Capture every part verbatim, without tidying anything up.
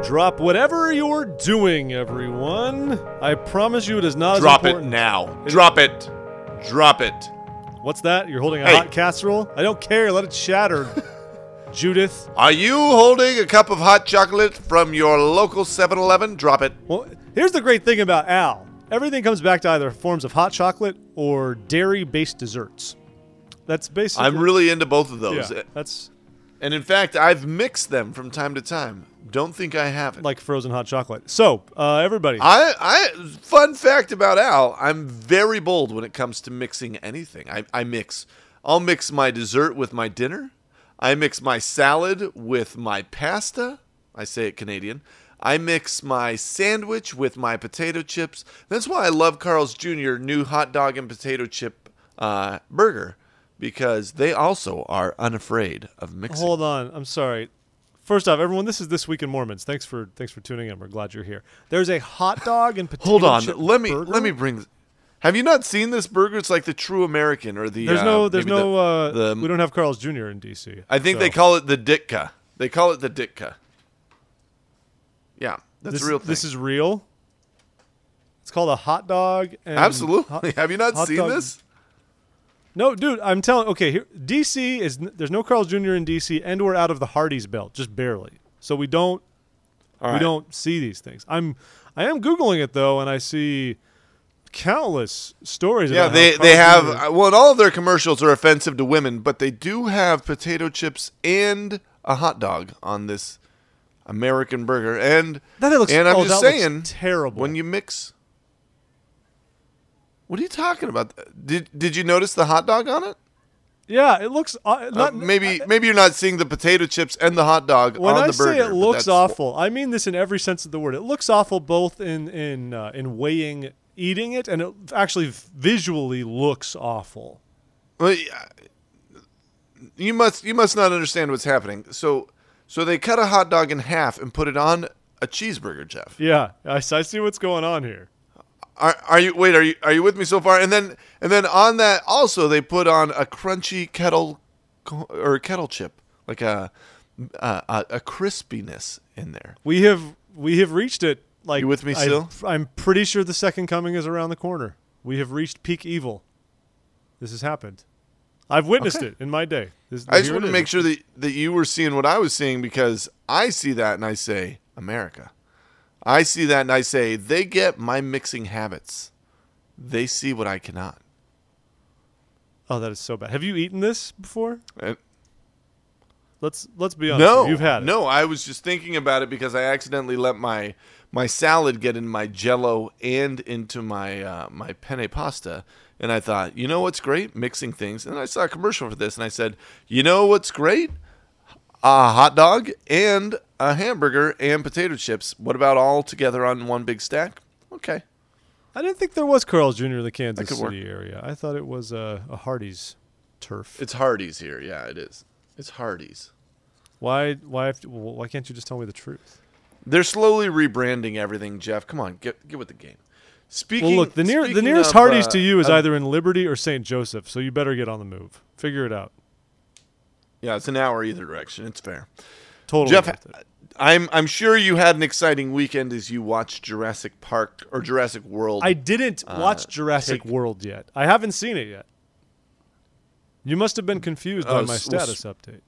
Drop whatever you're doing, everyone. I promise you it is not Drop as it important. now. Drop it. Drop it. What's that? You're holding a Hey. hot casserole? I don't care. Let it shatter, Judith. Are you holding a cup of hot chocolate from your local seven eleven? Drop it. Well, here's the great thing about Al. Everything comes back to either forms of hot chocolate or dairy-based desserts. That's basically... I'm really into both of those. Yeah, that's And in fact, I've mixed them from time to time. Don't think I haven't. like frozen hot chocolate. So, uh, everybody. I, I, fun fact about Al, I'm very bold when it comes to mixing anything. I, I mix. I'll mix my dessert with my dinner. I mix my salad with my pasta. I say it Canadian. I mix my sandwich with my potato chips. That's why I love Carl's Junior new hot dog and potato chip uh, burger, because they also are unafraid of mixing. Hold on. I'm sorry. First off, everyone, this is This Week in Mormons. Thanks for thanks for tuning in. We're glad you're here. There's a hot dog and potato Hold on. chip Let me burger? let me bring. Have you not seen this burger? It's like the True American or the. There's uh, no, there's maybe no, the- uh, the- we don't have Carl's Junior in D C. I think so. they call it the Ditka. They call it the Ditka. Yeah, that's this, a real thing. This is real. It's called a hot dog. And Absolutely. hot- Have you not hot seen dog- this? No, dude, I'm telling. Okay, here, D C is there's no Carl's Junior in D C, and we're out of the Hardee's belt, just barely. So we don't All we right. don't see these things. I'm I am googling it though, and I see countless stories. Yeah, about they how they Carl's have. Junior uh, Well, and all of their commercials are offensive to women, but they do have potato chips and a hot dog on this American burger. And That looks. and I'm oh, just that looks saying, terrible. when you mix. What are you talking about? Did Did you notice the hot dog on it? yeah, it looks uh, Uh, not maybe maybe you're not seeing the potato chips and the hot dog When on I the burger. say it but looks that's- awful, I mean this in every sense of the word. It looks awful both in in uh, in weighing eating it, and it actually visually looks awful. Well, yeah, you must you must not understand what's happening. So so they cut a hot dog in half and put it on a cheeseburger, Jeff. Yeah, I, I see what's going on here. Are, are you wait? Are you are you with me so far? And then and then on that also they put on a crunchy kettle co- or kettle chip, like a a, a, a crispiness in there. We have we have reached it. Like You with me I- still? I'm pretty sure the second coming is around the corner. We have reached peak evil. This has happened. I've witnessed Okay. it in my day. This, I just here want it to is. make sure that that you were seeing what I was seeing, because I see that and I say America. I see that and I say they get my mixing habits. They see what I cannot. Oh, that is so bad. Have you eaten this before? And Let's let's be honest. no, here. You've had it. No, I was just thinking about it because I accidentally let my my salad get in my Jello and into my uh, my penne pasta, and I thought, you know what's great? Mixing things. And I saw a commercial for this, and I said, you know what's great? A hot dog and a hamburger and potato chips. What about all together on one big stack? Okay. I didn't think there was Carl's Junior in the Kansas could work. City area. I thought it was a, a Hardee's turf. It's Hardee's here. Yeah, it is. It's Hardee's. Why why have to, well, why can't you just tell me the truth? They're slowly rebranding everything, Jeff. Come on, get get with the game. Speaking. Well, look, the near the speaking nearest of, Hardee's uh, to you is of- either in Liberty or Saint Joseph, so you better get on the move. Figure it out. Yeah, it's an hour either direction. It's fair. Totally. Jeff, worth it. I'm I'm sure you had an exciting weekend as you watched Jurassic Park or Jurassic World. I didn't uh, watch Jurassic take- World yet. I haven't seen it yet. You must have been confused Oh, by my s- well, status update.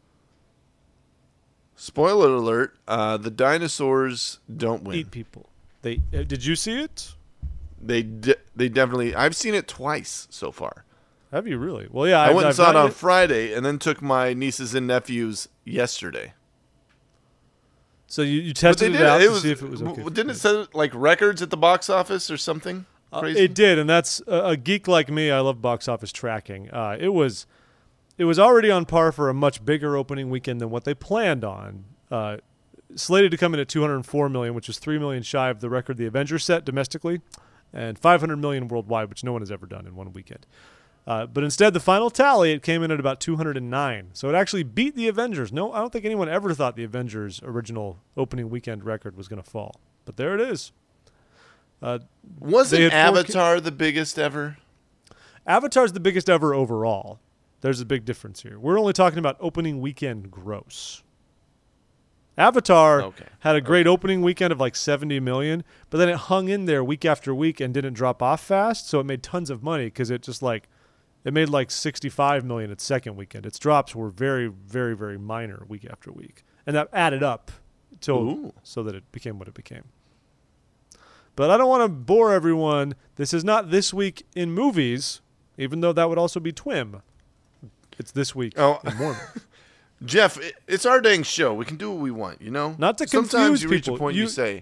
Spoiler alert: uh, the dinosaurs don't win. Eat people. They uh, did you see it? They de- they definitely. I've seen it twice so far. Have you really? Well, yeah. I I've, went and I've saw it not on yet- Friday, and then took my nieces and nephews yesterday. So you, you But tested they it did. out It to was see if it was okay. w- didn't it set like records at the box office or something? Uh, Crazy? it did, and that's uh, a geek like me. I love box office tracking. Uh, it was, it was already on par for a much bigger opening weekend than what they planned on. Uh, slated to come in at two hundred four million, which is three million shy of the record the Avengers set domestically, and five hundred million worldwide, which no one has ever done in one weekend. Uh, but instead, the final tally, it came in at about two hundred nine. So it actually beat the Avengers. No, I don't think anyone ever thought the Avengers' original opening weekend record was going to fall. But there it is. Uh, They Wasn't had four Avatar the biggest ever? Avatar's the biggest ever overall. There's a big difference here. We're only talking about opening weekend gross. Avatar Okay. had a great opening weekend of like seventy million, but then it hung in there week after week and didn't drop off fast, so it made tons of money because it just like it made like sixty-five million its second weekend. Its drops were very, very, very minor week after week, and that added up to Ooh. so that it became what it became. But I don't want to bore everyone. This is not This Week in Movies, even though that would also be T W I M. It's This Week Oh. in Mormon. Jeff, it- it's our dang show. We can do what we want, you know? Not to Sometimes confuse you reach people. a point You- you say,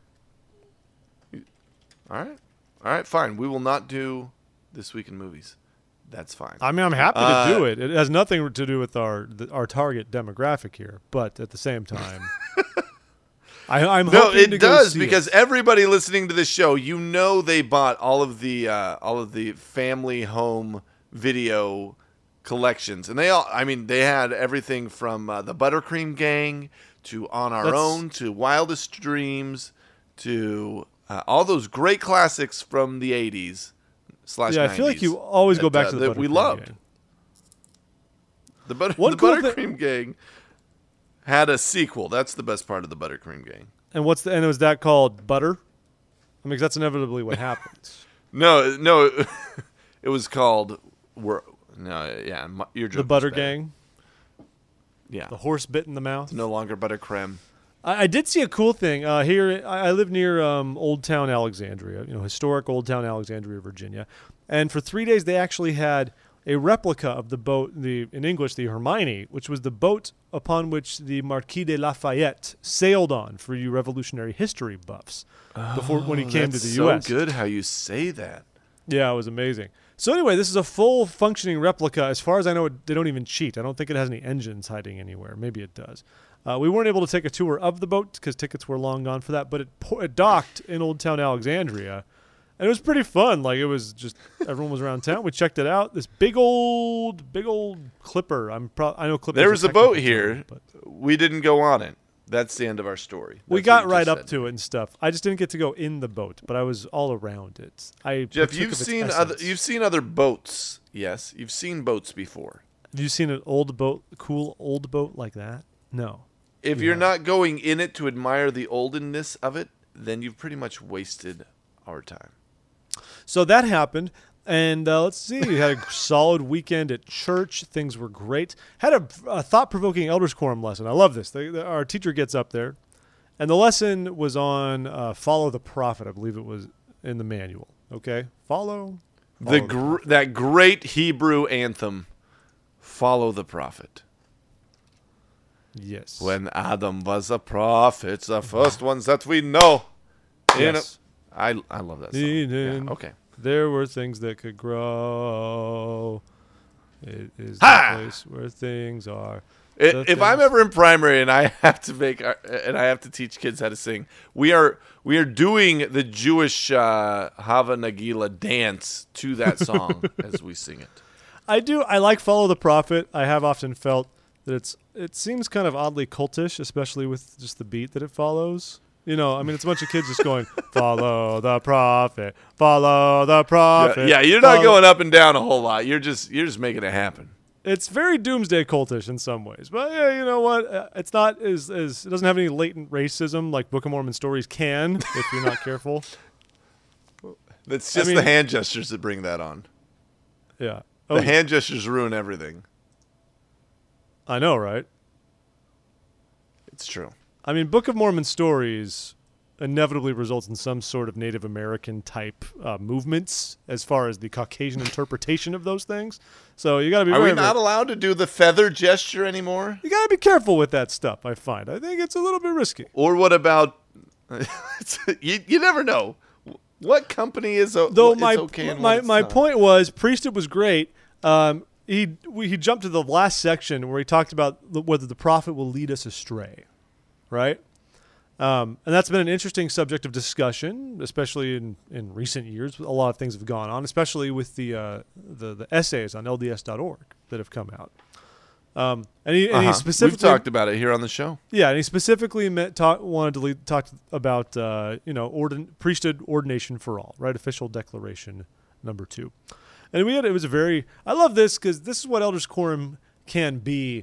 all right, all right, fine. We will not do This Week in Movies. That's fine. I mean, I'm happy Uh, to do it. It has nothing to do with our the, our target demographic here, but at the same time, I, I'm No, hoping to it go does see because it. everybody listening to this show, you know, they bought all of the uh, all of the family home video collections, and they all. I mean, they had everything from uh, the Buttercream Gang to On Our That's- Own to Wildest Dreams to uh, all those great classics from the eighties slash. Yeah, I feel like you always go that, back uh, to the that we Buttercream loved. Gang. The, butter, One the cool thi- Buttercream Gang had a sequel. That's the best part of the Buttercream Gang. And what's the and was that called Butter? I mean, 'cause that's inevitably what happens. No, no, it was called. We're no, yeah, my- your joke The was Butter better. Gang, Yeah, the horse bit in the mouth. no longer Buttercreme. I, I did see a cool thing uh, here. I, I live near um, Old Town Alexandria, you know, historic Old Town Alexandria, Virginia, and for three days they actually had a replica of the boat, the in English the Hermione, which was the boat upon which the Marquis de Lafayette sailed on. For you Revolutionary history buffs, before when he came to That's the so U S good how you say that. Yeah, it was amazing. So anyway, this is a full functioning replica. As far as I know, it, they don't even cheat. I don't think it has any engines hiding anywhere. Maybe it does. Uh, we weren't able to take a tour of the boat because tickets were long gone for that, but it, po- it docked in Old Town Alexandria, and it was pretty fun. Like, it was just everyone was around town. We checked it out. This big old, big old clipper. I'm pro- I know clipper. There was a boat here. but We didn't go on it. That's the end of our story. we That's got what you right just up said. to it and stuff. I just didn't get to go in the boat, but I was all around it. I Jeff, partook you've of its seen other essence. you've seen other boats. Yes, you've seen boats before. Have you seen an old boat, cool old boat like that? No. If Yeah. you're not going in it to admire the oldenness of it, then you've pretty much wasted our time. So that happened, and uh, let's see. We had a solid weekend at church. Things were great. Had a, a thought-provoking elders quorum lesson. I love this. They, they- our teacher gets up there, and the lesson was on uh, follow the prophet. I believe it was in the manual. Okay, follow. The follow gr- that great Hebrew anthem, "Follow the Prophet." Yes. When Adam was a prophet, the first ones that we know. You know- Yes. I I love that song. Eden. Yeah, okay. There were things that could grow. It is Ha! the place where things are. I- The If I'm things- ever in primary and I have to make our- and I have to teach kids how to sing, we are we are doing the Jewish uh, Hava Nagila dance to that song as we sing it. I do. I like Follow the Prophet. I have often felt that it's it seems kind of oddly cultish, especially with just the beat that it follows. You know, I mean, it's a bunch of kids just going, "Follow the prophet, follow the Yeah, prophet." yeah, you're not follow-" going up and down a whole lot. You're just you're just making it happen. It's very doomsday cultish in some ways, but yeah, you know what? Uh, It's not as as it doesn't have any latent racism like Book of Mormon stories can if you're not careful. It's I just the mean- hand gestures that bring that on. Yeah. The Oh, hand gestures ruin everything. I know, right? It's true. I mean, Book of Mormon stories inevitably results in some sort of Native American type uh, movements as far as the Caucasian interpretation of those things. So you got to be Are we very, not very- allowed to do the feather gesture anymore? you got to be careful with that stuff. I find I think it's a little bit risky. Or what about? you, you never know. What company is, o- Though is my okay and my what it's my not? point was, priesthood was great. Um, he we, he jumped to the last section where he talked about the, whether the prophet will lead us astray, right? Um, and that's been an interesting subject of discussion, especially in, in recent years. A lot of things have gone on, especially with the uh, the, the essays on L D S dot org that have come out. Um, and he, and Uh-huh. he We've specifically talked about it here on the show. yeah, and he specifically meant, talk, wanted to lead, talk about uh, you know ordin, priesthood ordination for all, right? Official declaration number two, and we had it was a very I love this because this is what elders quorum can be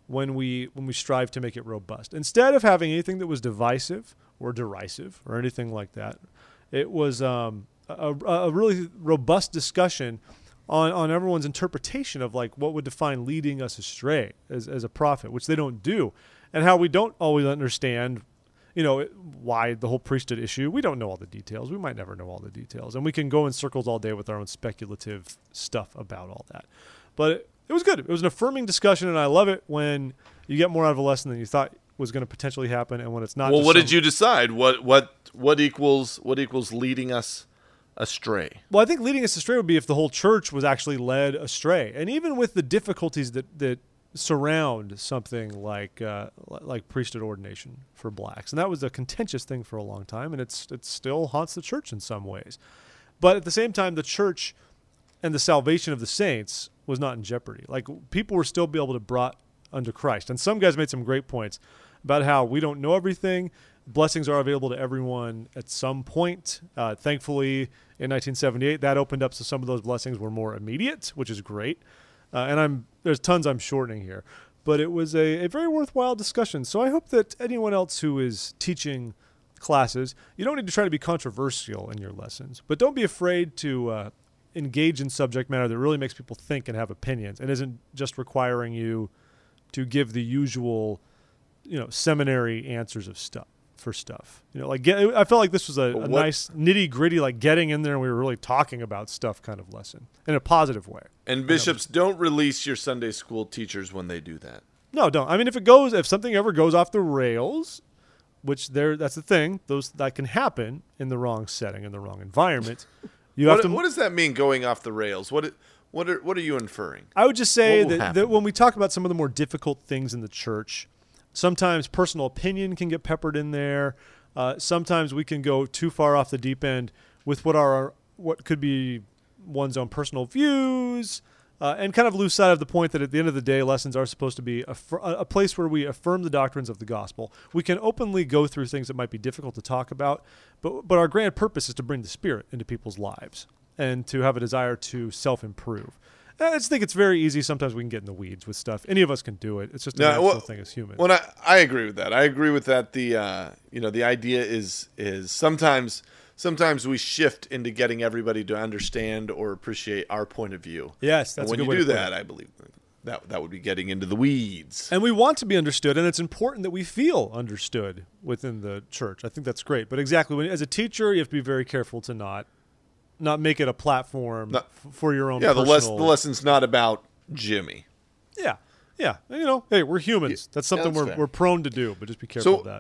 when we when we strive to make it robust. Instead of having anything that was divisive or derisive or anything like that, it was um, a, a really robust discussion on, on everyone's interpretation of like what would define leading us astray as, as a prophet, which they don't do, and how we don't always understand, you know, why the whole priesthood issue. We don't know all the details. We might never know all the details, and we can go in circles all day with our own speculative stuff about all that. But it, it was good. It was an affirming discussion, and I love it when you get more out of a lesson than you thought was going to potentially happen, and when it's not. Well, just what some, did you decide? What what what equals what equals leading us astray? Well, I think leading us astray would be if the whole church was actually led astray, and even with the difficulties that that surround something like uh, like priesthood ordination for blacks, and that was a contentious thing for a long time, and it's it still haunts the church in some ways. But at the same time, the church and the salvation of the saints was not in jeopardy. Like, people were still be able to be brought unto Christ. And some guys made some great points about how we don't know everything. Blessings are available to everyone at some point. Uh, thankfully, in nineteen seventy-eight, that opened up so some of those blessings were more immediate, which is great. Uh, and I'm there's tons I'm shortening here. But it was a, a very worthwhile discussion. So I hope that anyone else who is teaching classes, you don't need to try to be controversial in your lessons, but don't be afraid to uh, engage in subject matter that really makes people think and have opinions, and isn't just requiring you to give the usual, you know, seminary answers of stuff for stuff. You know, like get, I felt like this was a, a nice nitty gritty, like getting in there and we were really talking about stuff kind of lesson in a positive way. And bishops, don't release your Sunday school teachers when they do that. No, don't. I mean, if it goes, if something ever goes off the rails, which there, that's the thing, those that can happen in the wrong setting, in the wrong environment. You what, have to. What does that mean, going off the rails? What what are what are you inferring? I would just say that, that when we talk about some of the more difficult things in the church, sometimes personal opinion can get peppered in there. Uh, sometimes we can go too far off the deep end with what are what could be one's own personal views, uh, and kind of lose sight of the point that at the end of the day, lessons are supposed to be a, a place where we affirm the doctrines of the gospel. We can openly go through things that might be difficult to talk about, but but our grand purpose is to bring the Spirit into people's lives and to have a desire to self-improve. I just think it's very easy. Sometimes we can get in the weeds with stuff. Any of us can do it. It's just a no, natural well, thing as humans. Well, I, I agree with that. I agree with that. The uh, you know the idea is is sometimes sometimes we shift into getting everybody to understand or appreciate our point of view. Yes, that's and when a good you way do to that, I believe that that would be getting into the weeds. And we want to be understood, and it's important that we feel understood within the church. I think that's great. But exactly, when, as a teacher, you have to be very careful to not. Not make it a platform not, f- for your own. Yeah, personal... the, les- the lesson's not about Jimmy. Yeah, yeah. And, you know, hey, we're humans. That's something yeah, that's we're we're prone to do, but just be careful so, of that.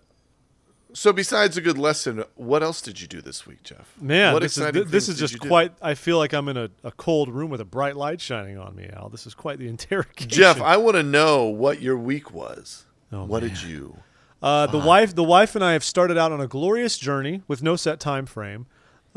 So, besides a good lesson, what else did you do this week, Jeff? Man, what this is, this is just quite. I feel like I'm in a, a cold room with a bright light shining on me, Al. This is quite the interrogation. Jeff, I want to know what your week was. Oh, what man. did you? Uh, the wife, the wife, and I have started out on a glorious journey with no set time frame.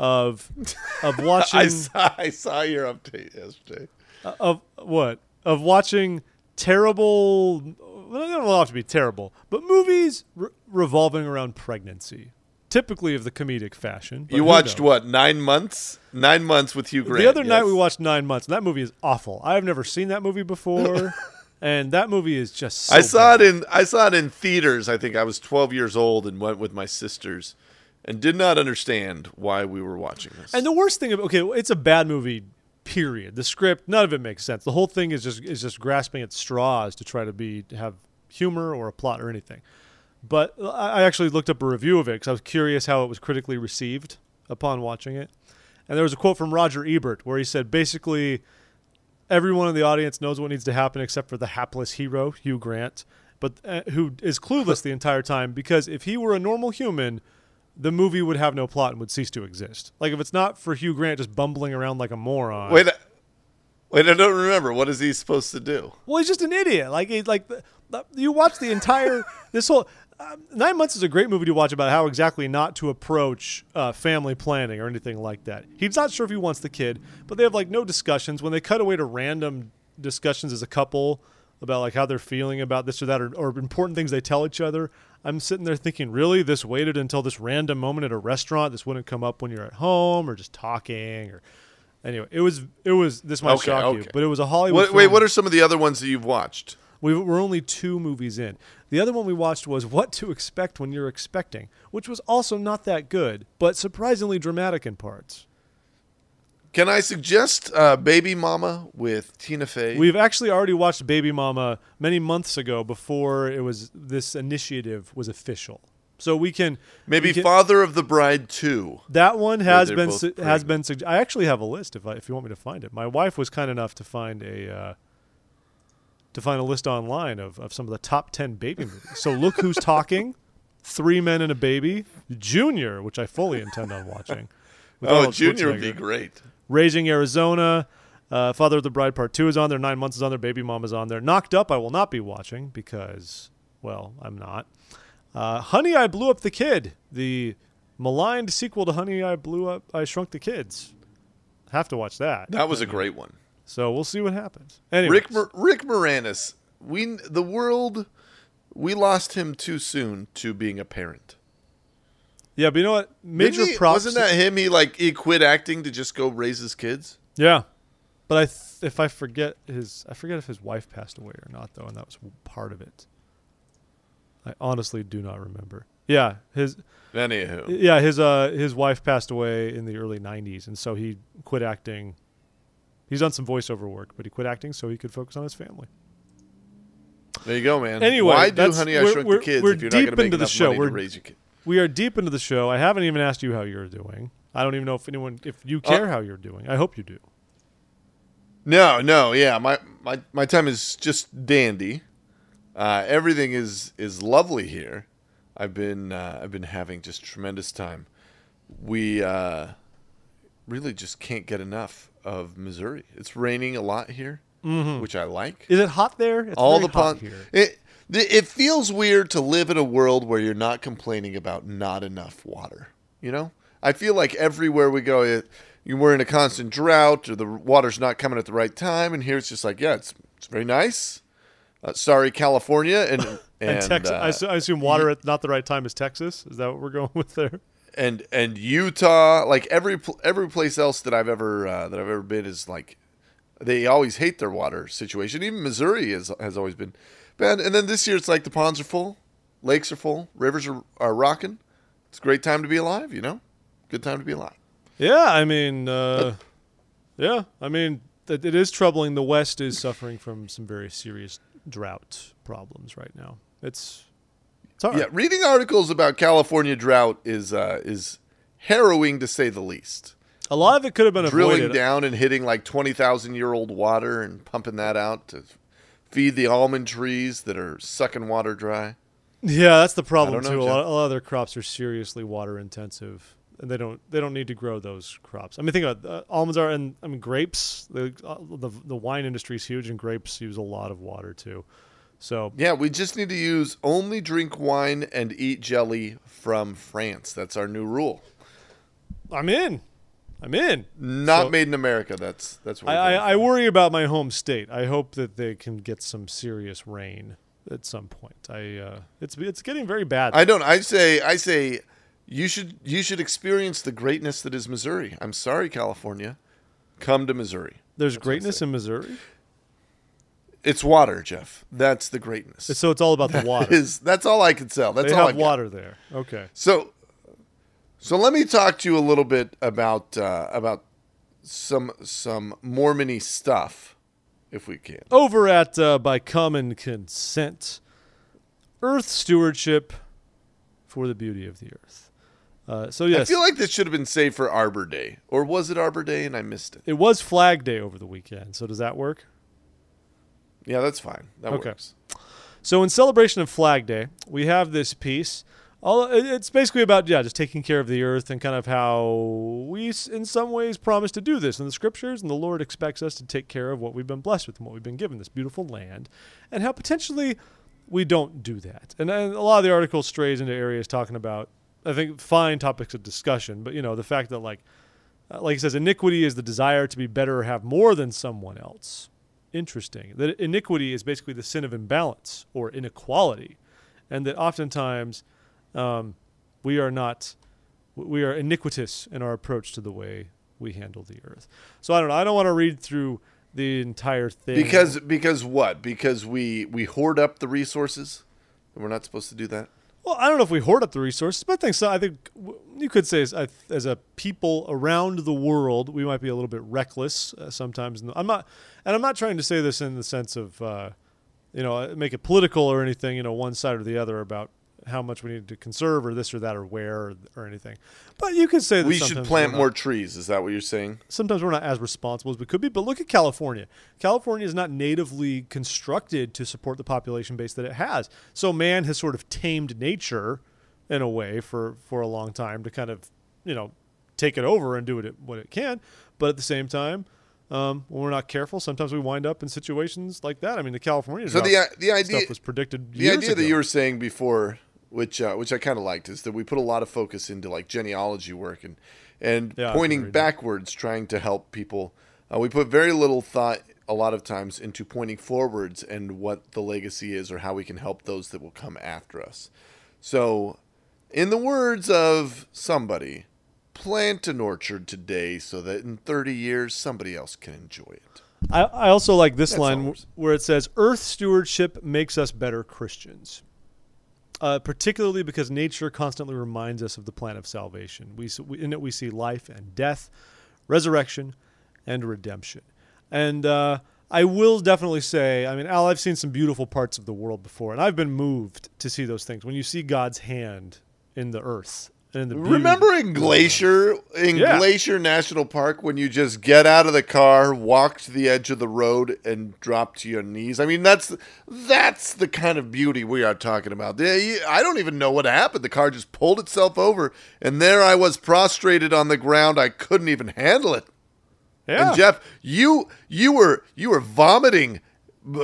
Of of watching, I saw I saw your update yesterday. Uh, of what? Of watching terrible. Well, they don't have to be terrible, but movies re- revolving around pregnancy, typically of the comedic fashion. You watched knows? what? Nine months? Nine months with Hugh Grant. The other yes. night we watched Nine Months, and that movie is awful. I have never seen that movie before, and that movie is just. So I saw bad. it in I saw it in theaters. I think I was twelve years old and went with my sisters. And did not understand why we were watching this. And the worst thing, okay, it's a bad movie, period. The script, none of it makes sense. The whole thing is just is just grasping at straws to try to be to have humor or a plot or anything. But I actually looked up a review of it because I was curious how it was critically received upon watching it. And there was a quote from Roger Ebert where he said, basically, everyone in the audience knows what needs to happen except for the hapless hero, Hugh Grant, but uh, who is clueless the entire time, because if he were a normal human, the movie would have no plot and would cease to exist. Like, if it's not for Hugh Grant just bumbling around like a moron. Wait, wait, I don't remember. What is he supposed to do? Well, he's just an idiot. Like, he, like the, the, you watch the entire this whole uh, Nine Months is a great movie to watch about how exactly not to approach uh, family planning or anything like that. He's not sure if he wants the kid, but they have like no discussions. When they cut away to random discussions as a couple about like how they're feeling about this or that, or, or important things they tell each other, I'm sitting there thinking, really, this waited until this random moment at a restaurant? This wouldn't come up when you're at home or just talking? Or anyway, it was it was this might okay, shock okay. you, but it was a Hollywood. What, film. Wait, what are some of the other ones that you've watched? We we're only two movies in. The other one we watched was What to Expect When You're Expecting, which was also not that good, but surprisingly dramatic in parts. Can I suggest uh, Baby Mama with Tina Fey? We've actually already watched Baby Mama many months ago before it was this initiative was official. So we can maybe we can, Father of the Bride two. That one has been both su- has been. Sug- I actually have a list if I, if you want me to find it. My wife was kind enough to find a uh, to find a list online of, of some of the top ten baby movies. So Look Who's Talking, Three Men and a Baby, Junior, which I fully intend on watching. with Oh, Arnold Junior would be Schwarzenegger. great. Raising Arizona, uh, Father of the Bride Part Two is on there. Nine Months is on there. Baby Mama's on there. Knocked Up I will not be watching because, well, I'm not. Uh, Honey, I Blew Up the Kid, the maligned sequel to Honey, I Blew Up, I Shrunk the Kids. Have to watch that. That was a great one. So we'll see what happens. Anyways. Rick Mor- Rick Moranis. We the world. We lost him too soon to being a parent. Yeah, but you know what? Major Didn't he- props. Wasn't that him? He like he quit acting to just go raise his kids. Yeah, but I th- if I forget his, I forget if his wife passed away or not though, and that was part of it. I honestly do not remember. Yeah, his Anywho, yeah his uh his wife passed away in the early nineties, and so he quit acting. He's done some voiceover work, but he quit acting so he could focus on his family. there you go, man. Anyway, why do that's- Honey I we're- Shrunk we're- the Kids we're if you're not deep going to make into the enough show. money to We're- raise your kid? We are deep into the show. I haven't even asked you how you're doing. I don't even know if anyone, if you care Uh, how you're doing. I hope you do. No, no, yeah. My my my time is just dandy. Uh, everything is is lovely here. I've been uh, I've been having just tremendous time. We uh, really just can't get enough of Missouri. It's raining a lot here, Mm-hmm. which I like. Is it hot there? It's All very the hot pond. here. It it feels weird to live in a world where you're not complaining about not enough water. You know, I feel like everywhere we go, it, we're in a constant drought, or the water's not coming at the right time. And here it's just like, yeah, it's it's very nice. Uh, sorry, California, and and, And, Texas, uh, I, assu- I assume water at not the right time is Texas. Is that what we're going with there? and and Utah, like every pl- every place else that I've ever uh, that I've ever been is like, they always hate their water situation. Even Missouri is, has always been bad. And then this year it's like the ponds are full, lakes are full, rivers are, are rocking. It's a great time to be alive, you know? Good time to be alive. Yeah, I mean, uh, yeah, I mean, it, it is troubling. The West is suffering from some very serious drought problems right now. It's it's hard. Yeah, reading articles about California drought is uh, is harrowing to say the least. A lot of it could have been Drilling avoided. down and hitting like twenty thousand year old water and pumping that out to feed the almond trees that are sucking water dry. Yeah, that's the problem I don't too. know, A lot, Jeff. a lot of their crops are seriously water intensive, and they don't they don't need to grow those crops. I mean, think about it. Uh, almonds are, and I mean grapes. The, uh, the the wine industry is huge, and grapes use a lot of water too. So Yeah, we just need to use only drink wine and eat jelly from France. That's our new rule. I'm in. I'm in. Not So- made in America. That's that's what I, we're I, going I for. worry about my home state. I hope that they can get some serious rain at some point. I uh, it's it's getting very bad. I don't. I say. I say. You should. You should experience the greatness that is Missouri. I'm sorry, California. Come to Missouri. There's That's what I greatness say. in Missouri, It's water, Jeff. That's the greatness. so it's all about the water. Is that's all I can sell. That's they all have I got. water there. Okay. So, so let me talk to you a little bit about uh, about some some Mormony stuff, if we can. Over at uh, By Common Consent, Earth Stewardship for the Beauty of the Earth. Uh, so yes, I feel like this should have been saved for Arbor Day, or was it Arbor Day and I missed it? it was Flag Day over the weekend. So does that work? Yeah, that's fine. That Okay. works. So in celebration of Flag Day, we have this piece. All it- it's basically about yeah, just taking care of the earth and kind of how we, s- in some ways, promise to do this in the scriptures, and the Lord expects us to take care of what we've been blessed with and what we've been given, this beautiful land, and how potentially we don't do that. And, and a lot of the article strays into areas talking about, I think, fine topics of discussion, but you know the fact that like, uh, like it says, iniquity is the desire to be better or have more than someone else. Interesting. That iniquity is basically the sin of imbalance or inequality, and that oftentimes um, we are not, we are iniquitous in our approach to the way we handle the earth. So I don't know. I don't want to read through the entire thing. Because because what? Because we we hoard up the resources, and we're not supposed to do that. Well, I don't know if we hoard up the resources, but I think so. I think you could say as, as a people around the world, we might be a little bit reckless uh, sometimes. I'm not, and I'm not trying to say this in the sense of, uh, you know, make it political or anything, you know, one side or the other about how much we need to conserve or this or that or where or, or anything. But you could say that we should plant more trees. Is that what you're saying? Sometimes we're not as responsible as we could be. But look at California. California is not natively constructed to support the population base that it has. So man has sort of tamed nature in a way for, for a long time to kind of, you know, take it over and do it what it can. But at the same time, um, when we're not careful, sometimes we wind up in situations like that. I mean, the California so the, the idea, stuff was predicted The years idea ago. that you were saying before, which uh, which I kind of liked, is that we put a lot of focus into like genealogy work and and Yeah, pointing backwards, trying to help people. Uh, we put very little thought a lot of times into pointing forwards and what the legacy is or how we can help those that will come after us. So, in the words of somebody, plant an orchard today so that in thirty years somebody else can enjoy it. I, I also like this That's line ours. where it says, Earth stewardship makes us better Christians. Uh, particularly because nature constantly reminds us of the plan of salvation. We, we in it we see life and death, resurrection, and redemption. And uh, I will definitely say, I mean, Al, I've seen some beautiful parts of the world before, and I've been moved to see those things. When you see God's hand in the earth and in the beauty. Remember in Glacier, in Yeah. Glacier National Park, when you just get out of the car, walk to the edge of the road, and drop to your knees? I mean, that's that's the kind of beauty we are talking about. They- I don't even know what happened. The car just pulled itself over, and there I was prostrated on the ground. I couldn't even handle it. Yeah. And Jeff, you you were you were vomiting uh,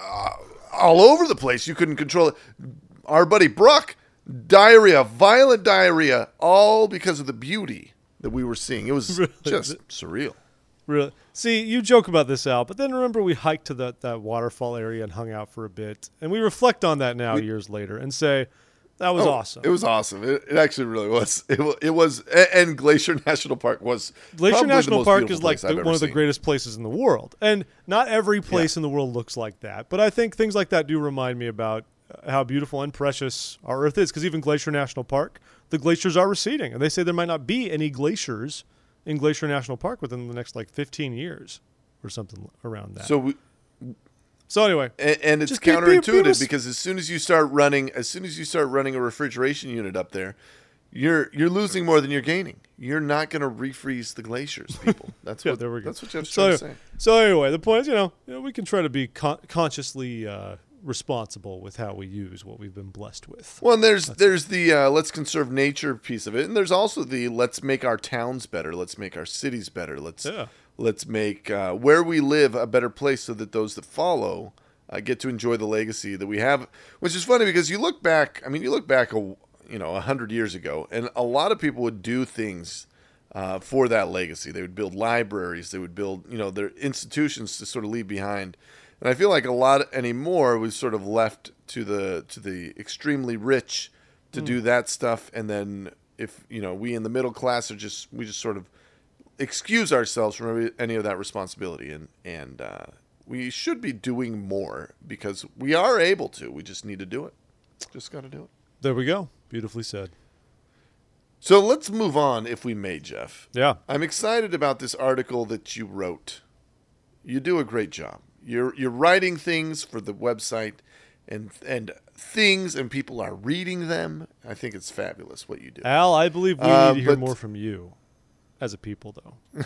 all over the place. You couldn't control it. Our buddy Bruck, diarrhea, violent diarrhea, all because of the beauty that we were seeing. It was Really? just surreal. Really? See, you joke about this, Al, but then remember we hiked to that, that waterfall area and hung out for a bit, and we reflect on that now We- years later and say, that was Oh, awesome. It was awesome. It, it actually really was. It, wa- it was, a- and Glacier National Park was Glacier probably the National most Park beautiful is like place I've the, ever one of the seen. greatest places in the world. And not every place in the world looks like that. But I think things like that do remind me about uh, how beautiful and precious our Earth is. Because even Glacier National Park, the glaciers are receding. And they say there might not be any glaciers in Glacier National Park within the next like fifteen years or something around that. So we, So anyway, And, and it's Just be- be- counterintuitive be res- because as soon as you start running, as soon as you start running a refrigeration unit up there, you're you're losing more than you're gaining. You're not going to refreeze the glaciers, people. That's yeah, what there we go. that's what Jeff's so, trying to say. so anyway, the point is, you know, you know we can try to be con- consciously uh, responsible with how we use what we've been blessed with. Well, and there's there's the uh, let's conserve nature piece of it, and there's also the let's make our towns better, let's make our cities better, let's Yeah. let's make uh, where we live a better place so that those that follow uh, get to enjoy the legacy that we have. Which is funny because you look back. I mean, you look back, a, you know, a hundred years ago, and a lot of people would do things uh, for that legacy. They would build libraries. They would build, you know, their institutions to sort of leave behind. And I feel like a lot anymore we've sort of left to the to the extremely rich to do that stuff, and then if you know we in the middle class are just we just sort of excuse ourselves from every- any of that responsibility, and and uh, we should be doing more because we are able to. We just need to do it. Just got to do it. There we go. Beautifully said. So let's move on, if we may, Jeff. Yeah. I'm excited about this article that you wrote. You do a great job. You're you're writing things for the website, and and things, and people are reading them. I think it's fabulous what you do. Al, I believe we Uh, need to hear but- more from you as a people, though.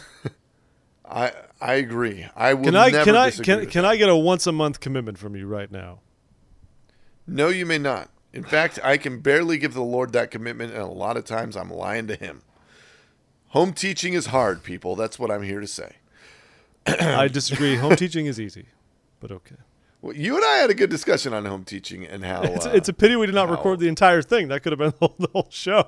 I I agree. I will Can I never can I disagree can, with can that. I get a once a month commitment from you right now? No, you may not. In fact, I can barely give the Lord that commitment, and a lot of times I'm lying to Him. Home teaching is hard, people. That's what I'm here to say. I disagree. Home teaching is easy, but okay. Well, you and I had a good discussion on home teaching and how It's, uh, it's a pity we did not how- record the entire thing. That could have been the whole, the whole show.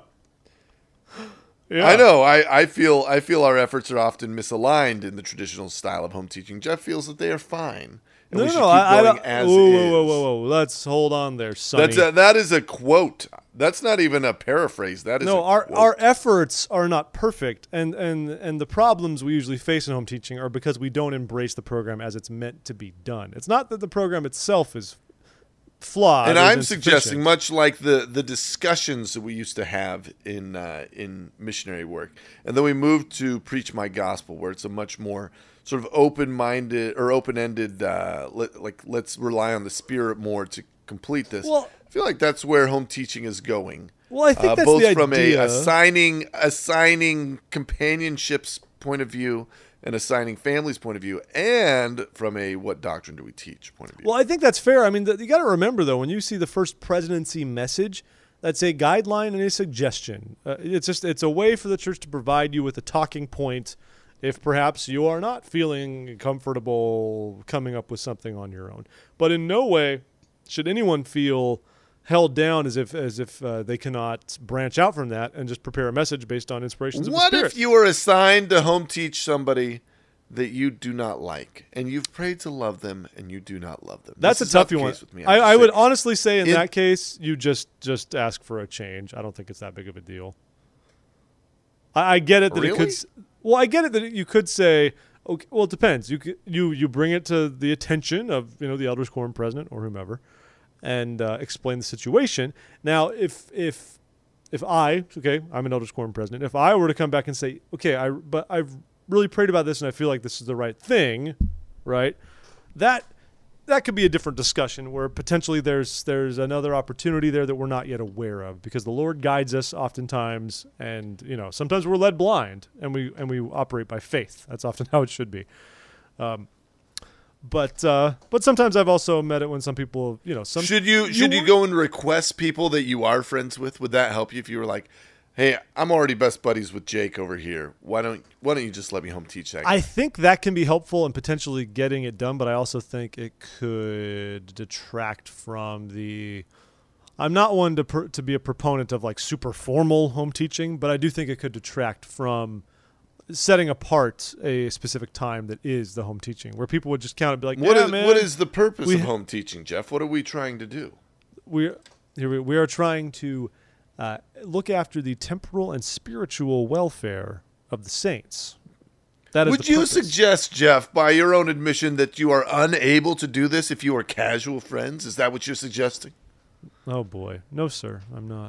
Yeah. I know. I, I feel I feel our efforts are often misaligned in the traditional style of home teaching. Jeff feels that they are fine. And No, we no, should no. keep I, I going don't. as whoa, is. whoa, whoa, whoa, whoa. Let's hold on there, Sonny. That's a, that is a quote That's not even a paraphrase. That is no. a Our quote. our efforts are not perfect, and and and the problems we usually face in home teaching are because we don't embrace the program as it's meant to be done. It's not that the program itself is flawed. And or I'm insufficient. suggesting, much like the, the discussions that we used to have in uh, in missionary work, and then we moved to Preach My Gospel, where it's a much more sort of open-minded or open-ended, uh, let, like let's rely on the Spirit more to complete this. Well- I feel like that's where home teaching is going. Well, I think uh, that's both the from idea. a assigning assigning companionships point of view and assigning families point of view, and from a what doctrine do we teach point of view. Well, I think that's fair. I mean, the, you got to remember, though, when you see the first presidency message, that's a guideline and a suggestion. Uh, it's just it's a way for the church to provide you with a talking point if perhaps you are not feeling comfortable coming up with something on your own. But in no way should anyone feel held down as if as if uh, they cannot branch out from that and just prepare a message based on inspirations of the What Spirit. if you were assigned to home teach somebody that you do not like, and you've prayed to love them, and you do not love them? That's This a is not tough the one. case with me. I'm I, just I would saying. honestly say in In- that case, you just just ask for a change. I don't think it's that big of a deal. I, I get it that it could. Really? s- Well, I get it that it, you could say, okay. Well, it depends. You could, you you bring it to the attention of you know the elders quorum president or whomever, and uh, explain the situation. Now, if if if I okay, I'm an elders quorum president. If I were to come back and say, okay, I but I've really prayed about this and I feel like this is the right thing, right? That that could be a different discussion where potentially there's there's another opportunity there that we're not yet aware of because the Lord guides us oftentimes, and you know sometimes we're led blind and we and we operate by faith. That's often how it should be. Um, but uh, but sometimes I've also met it when some people you know some Should you should you go and request people that you are friends with? Would that help you if you were like, hey, I'm already best buddies with Jake over here. Why don't why don't you just let me home teach that guy? I think that can be helpful in potentially getting it done, but I also think it could detract from the. I'm not one to per, to be a proponent of like super formal home teaching, but I do think it could detract from setting apart a specific time that is the home teaching, where people would just count and be like, What yeah, is man, what is the purpose we of ha- home teaching, Jeff? What are we trying to do? we here we, we are trying to uh, look after the temporal and spiritual welfare of the saints. That is Would the you purpose. suggest, Jeff, by your own admission, that you are unable to do this if you are casual friends? Is that what you're suggesting? Oh boy, no, sir, I'm not.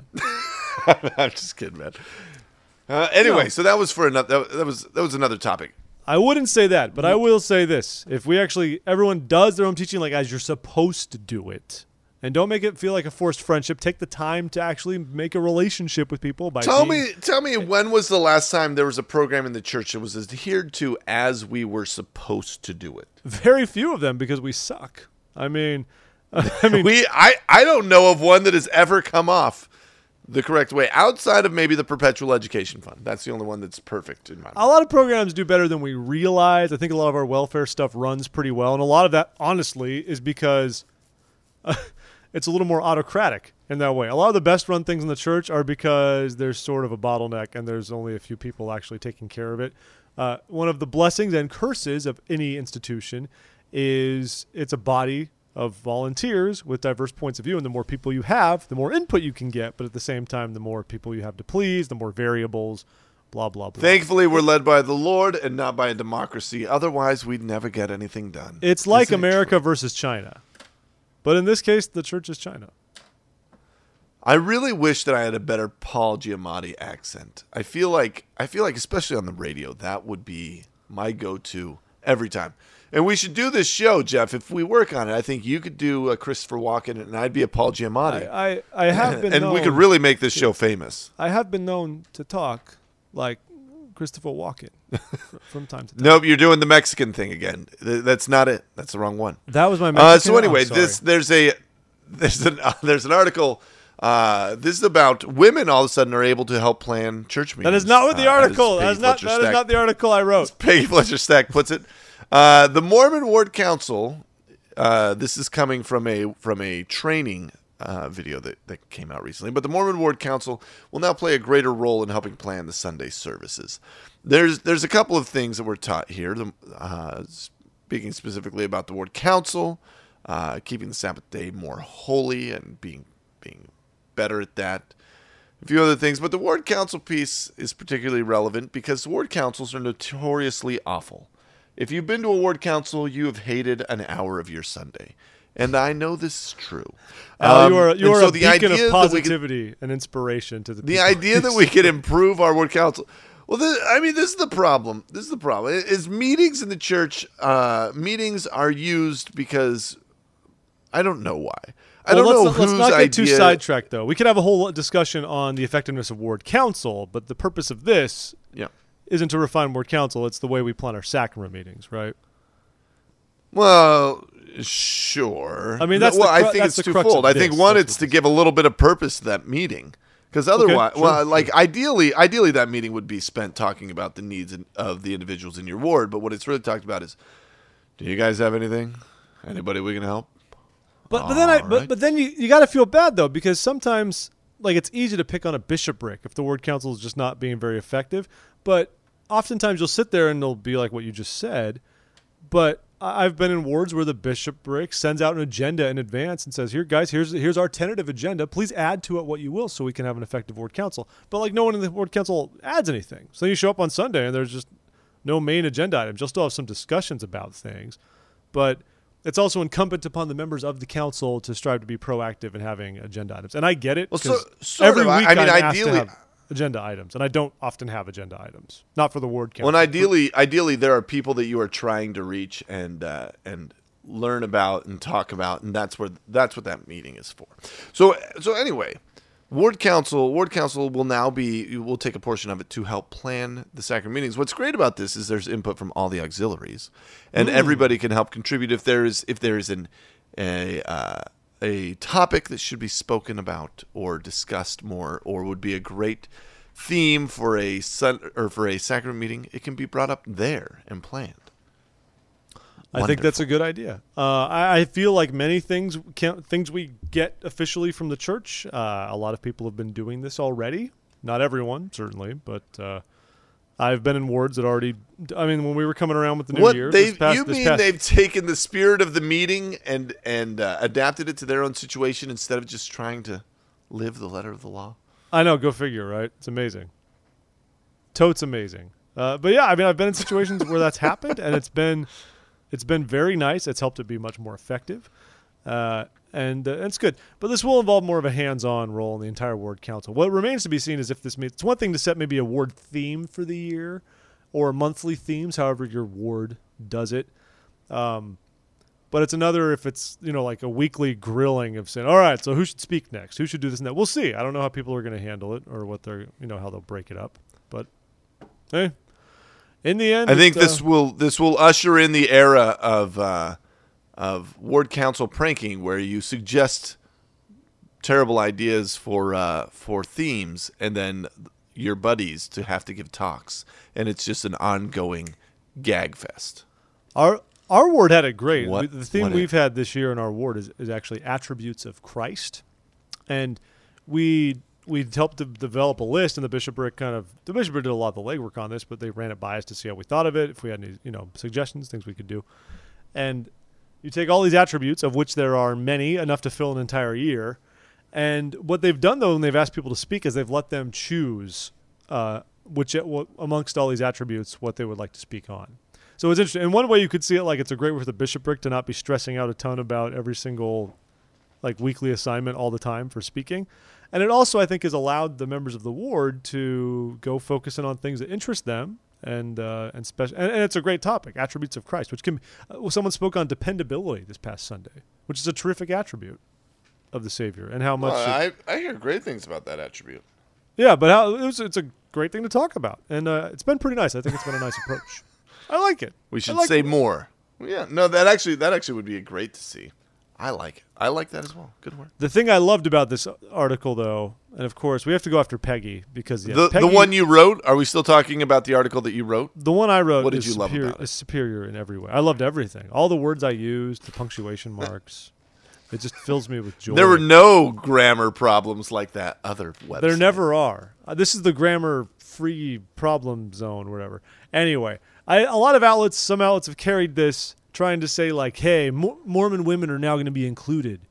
I'm just kidding, man. Uh, anyway, No. so that was for another. That was that was another topic. I wouldn't say that, but I will say this: if we actually everyone does their own teaching like as you're supposed to do it, and don't make it feel like a forced friendship, take the time to actually make a relationship with people by Tell being- me, tell me, when was the last time there was a program in the church that was adhered to as we were supposed to do it? very few of them because we suck. I mean, I mean, We, I, I don't know of one that has ever come off the correct way outside of maybe the Perpetual Education Fund. That's the only one that's perfect in my mind. a lot of programs do better than we realize. I think a lot of our welfare stuff runs pretty well, and a lot of that, honestly, is because uh, it's a little more autocratic in that way. A lot of the best run things in the church are because there's sort of a bottleneck and there's only a few people actually taking care of it. Uh, one of the blessings and curses of any institution is it's a body of volunteers with diverse points of view, and the more people you have, the more input you can get, but at the same time, the more people you have to please, the more variables, blah, blah, blah. Thankfully, we're led by the Lord and not by a democracy. Otherwise, we'd never get anything done. It's like Isn't it America true? versus China. But in this case, the church is China. I really wish that I had a better Paul Giamatti accent. I feel like, I feel like, especially on the radio, that would be my go-to every time. And we should do this show, Jeff. If we work on it, I think you could do a Christopher Walken, and I'd be a Paul Giamatti. I, I, I have been and known, we could really make this show famous. I have been known to talk like Christopher Walken fr- from time to time. Nope, you're doing the Mexican thing again. Th- That's not it. That's the wrong one. That was my Mexican. Uh, so oh, anyway, sorry. this there's a there's an uh, there's an article. Uh, this is about women all of a sudden are able to help plan church meetings. That is not what the uh, article. as That is Peggy not. Fletcher That is Stack- not the article I wrote. Peggy Fletcher Stack puts it. Uh, the Mormon Ward Council. Uh, this is coming from a from a training uh, video that, that came out recently. But the Mormon Ward Council will now play a greater role in helping plan the Sunday services. There's there's a couple of things that we're taught here. The, uh, speaking specifically about the Ward Council, uh, keeping the Sabbath day more holy and being being better at that. A few other things, but the ward council piece is particularly relevant because ward councils are notoriously awful. If you've been to a ward council, you have hated an hour of your Sunday. And I know this is true. Al, Um, you are, you and are so a the beacon idea of that we positivity and inspiration to the The people. idea that we can improve our ward council. Well, this, I mean, this is the problem. This is the problem. Is meetings in the church, uh, meetings are used because I don't know why. I Well, don't let's, know let's whose not get idea. too sidetracked, though. We could have a whole discussion on the effectiveness of ward council, but the purpose of this Yeah. isn't to refine ward council. It's the way we plan our sacrament meetings, right? Well, sure. I mean, that's well, the cru- I think that's it's the crux twofold. of I think this. one, That's it's what to it is. give a little bit of purpose to that meeting, because otherwise, sure, well, sure. like ideally, ideally that meeting would be spent talking about the needs in, of the individuals in your ward. But what it's really talked about is, do you guys have anything? Anybody we can help? But but then I All but, right. but then you, you got to feel bad though, because sometimes like it's easy to pick on a bishopric if the ward council is just not being very effective. But oftentimes you'll sit there and they'll be like what you just said. But I- I've been in wards where the bishopric sends out an agenda in advance and says, "Here, guys, here's here's our tentative agenda. Please add to it what you will, so we can have an effective ward council." But like no one in the ward council adds anything. So you show up on Sunday and there's just no main agenda items. You'll still have some discussions about things, but it's also incumbent upon the members of the council to strive to be proactive in having agenda items. And I get it. Well, 'cause so- sort every of. I- week I mean, I'm asked to ideally- have agenda items, and I don't often have agenda items. Not for the ward council. Well, and ideally, ideally, there are people that you are trying to reach and uh, and learn about and talk about, and that's where that's what that meeting is for. So, so anyway, ward council, ward council will now be will take a portion of it to help plan the sacrament meetings. What's great about this is there's input from all the auxiliaries, and everybody can help contribute if there is if there is an a uh, a topic that should be spoken about or discussed more, or would be a great theme for a sun, or for a sacrament meeting. It can be brought up there and planned. I think that's a good idea. Uh, I, I feel like many things can, things we get officially from the church. Uh, a lot of people have been doing this already. Not everyone, certainly, but uh, I've been in wards that already. I mean, when we were coming around with the new What year, they this past, you this mean past- they've taken the spirit of the meeting and and uh, adapted it to their own situation instead of just trying to live the letter of the law? I know, go figure, right? It's amazing. Totes amazing. Uh, but yeah, I mean, I've been in situations where that's happened, and it's been it's been very nice. It's helped it be much more effective, uh, and, uh, and it's good. But this will involve more of a hands-on role in the entire ward council. What remains to be seen is if this meets. It's one thing to set maybe a ward theme for the year, or monthly themes, however your ward does it. Um, But it's another if it's, you know, like a weekly grilling of saying, all right, so who should speak next? Who should do this and that? We'll see. I don't know how people are going to handle it or what they're, you know, how they'll break it up. But, hey, in the end, I think it, this uh, will this will usher in the era of uh, of ward council pranking, where you suggest terrible ideas for uh, for themes, and then your buddies to have to give talks, and it's just an ongoing gag fest. our our ward had it great. What- We, the theme what we've if? had this year in our ward is, is actually attributes of Christ, and we we helped to develop a list, and the bishopric kind of the bishopric did a lot of the legwork on this, but they ran it by us to see how we thought of it, if we had any, you know, suggestions, things we could do, and you take all these attributes, of which there are many, enough to fill an entire year. And what they've done, though, when they've asked people to speak, is they've let them choose uh, which what, amongst all these attributes what they would like to speak on. So it's interesting. In one way, you could see it like it's a great way for the bishopric to not be stressing out a ton about every single like weekly assignment all the time for speaking. And it also, I think, has allowed the members of the ward to go focus in on things that interest them. And uh, and special, and, and it's a great topic, attributes of Christ, which can. Uh, someone spoke on dependability this past Sunday, which is a terrific attribute of the Savior, and how much. Well, it- I I hear great things about that attribute. yeah, but how it was, it's a great thing to talk about, and uh, it's been pretty nice. I think it's been a nice approach. I like it. We I should like say it. more. Yeah, no, that actually that actually would be great to see. I like it. I like that as well. Good work. The thing I loved about this article, though, and of course we have to go after Peggy because yeah, the Peggy, the one you wrote. Are we still talking about the article that you wrote? the one I wrote What did is, you love superior, about it? is superior in every way. I loved everything, all the words I used, the punctuation marks. It just fills me with joy. There were no grammar problems like that other website. There never are. Uh, this is the grammar-free problem zone, whatever. Anyway, I, a lot of outlets, some outlets have carried this, trying to say like, "Hey, Mo- Mormon women are now going to be included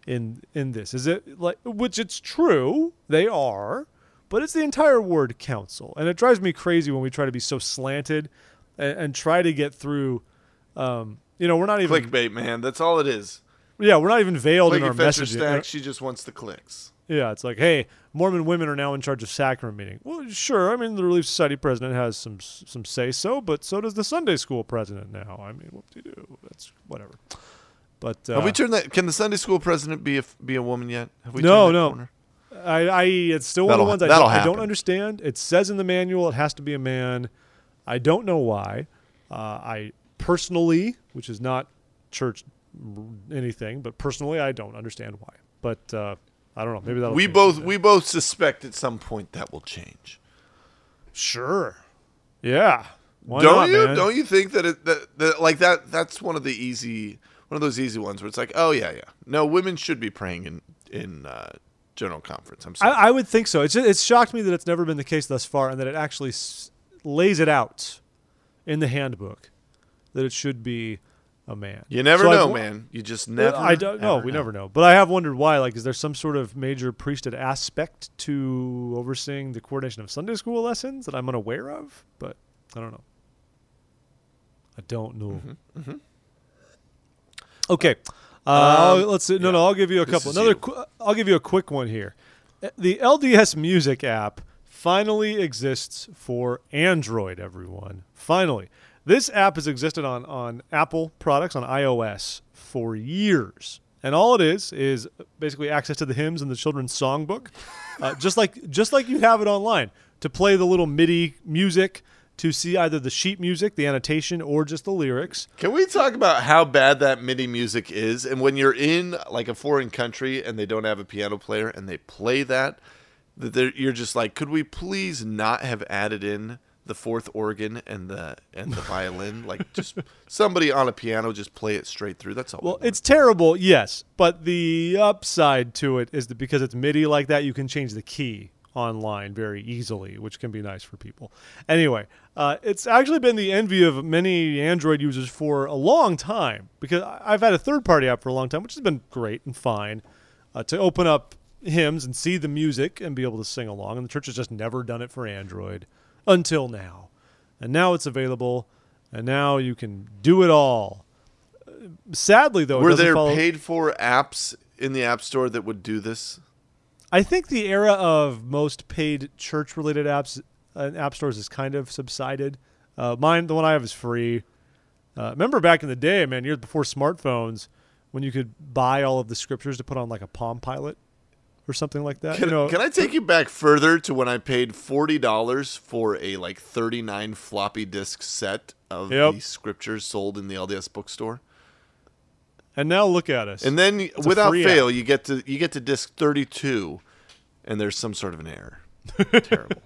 in in this? Is it like, which it's true, they are, but it's the entire word council. And it drives me crazy when we try to be so slanted and, and try to get through, um, you know, we're not even... Clickbait, man. That's all it is. Yeah, we're not even veiled Clicky in our fetcher messaging. stack, she just wants the clicks. Yeah, it's like, hey, Mormon women are now in charge of sacrament meeting. Well, sure. I mean, the Relief Society president has some some say so, but so does the Sunday school president now. I mean, what do you do? That's whatever. But uh, have we turned that? Can the Sunday school president be a be a woman yet? Have we no, turned that no. corner? I, I, it's still one of That'll- the ones I that'll don't, I don't happen. understand. It says in the manual it has to be a man. I don't know why. Uh, I personally, which is not church anything, but personally, I don't understand why. But uh, I don't know. Maybe that'll We change both someday. we both suspect at some point that will change. Sure. Yeah. Why don't not, you? man? Don't you think that it that, that like that? That's one of the easy one of those easy ones where it's like, oh yeah, yeah. No, women should be praying in in uh, general conference. I'm I, sorry. I would think so. It's just, it's shocked me that it's never been the case thus far, and that it actually s- lays it out in the handbook that it should be a man. you never So I've know, wa- man. You just never. I don't know. ever We never know. But I have wondered why. Like, is there some sort of major priesthood aspect to overseeing the coordination of Sunday school lessons that I'm unaware of? But I don't know. I don't know. Mm-hmm. Okay. Uh, Um, I'll- let's see. No, yeah. no. I'll give you a This couple. is Another. you. Qu- I'll give you a quick one here. Uh, The L D S Music app finally exists for Android. Everyone, finally. This app has existed on, on Apple products, on iOS, for years. And all it is is basically access to the hymns in the children's songbook, uh, just like just like you have it online, to play the little MIDI music, to see either the sheet music, the annotation, or just the lyrics. Can we talk about how bad that MIDI music is? And when you're in like a foreign country and they don't have a piano player and they play that, that they're- you're just like, could we please not have added in the fourth organ and the and the violin? Like, just somebody on a piano just play it straight through. That's all. we Well, want. it's terrible, yes, but the upside to it is that because it's MIDI like that, you can change the key online very easily, which can be nice for people. Anyway, uh, it's actually been the envy of many Android users for a long time, because I- I've had a third-party app for a long time, which has been great and fine, uh, to open up hymns and see the music and be able to sing along, and the church has just never done it for Android until now. And now it's available, and now you can do it all. Sadly, though, it Were doesn't there follow- paid for apps in the App Store that would do this? I think the era of most paid church-related apps and app stores has kind of subsided. Uh, mine, the one I have, is free. Uh, remember back in the day, man, years before smartphones, when you could buy all of the scriptures to put on like a Palm Pilot or something like that. Can, you know, can I take you back further to when I paid forty dollars for a like thirty-nine floppy disk set of Yep. the scriptures sold in the L D S bookstore? and now look at us. And then a without free fail, app. you get to you get to disc thirty-two, and there's some sort of an error. Terrible.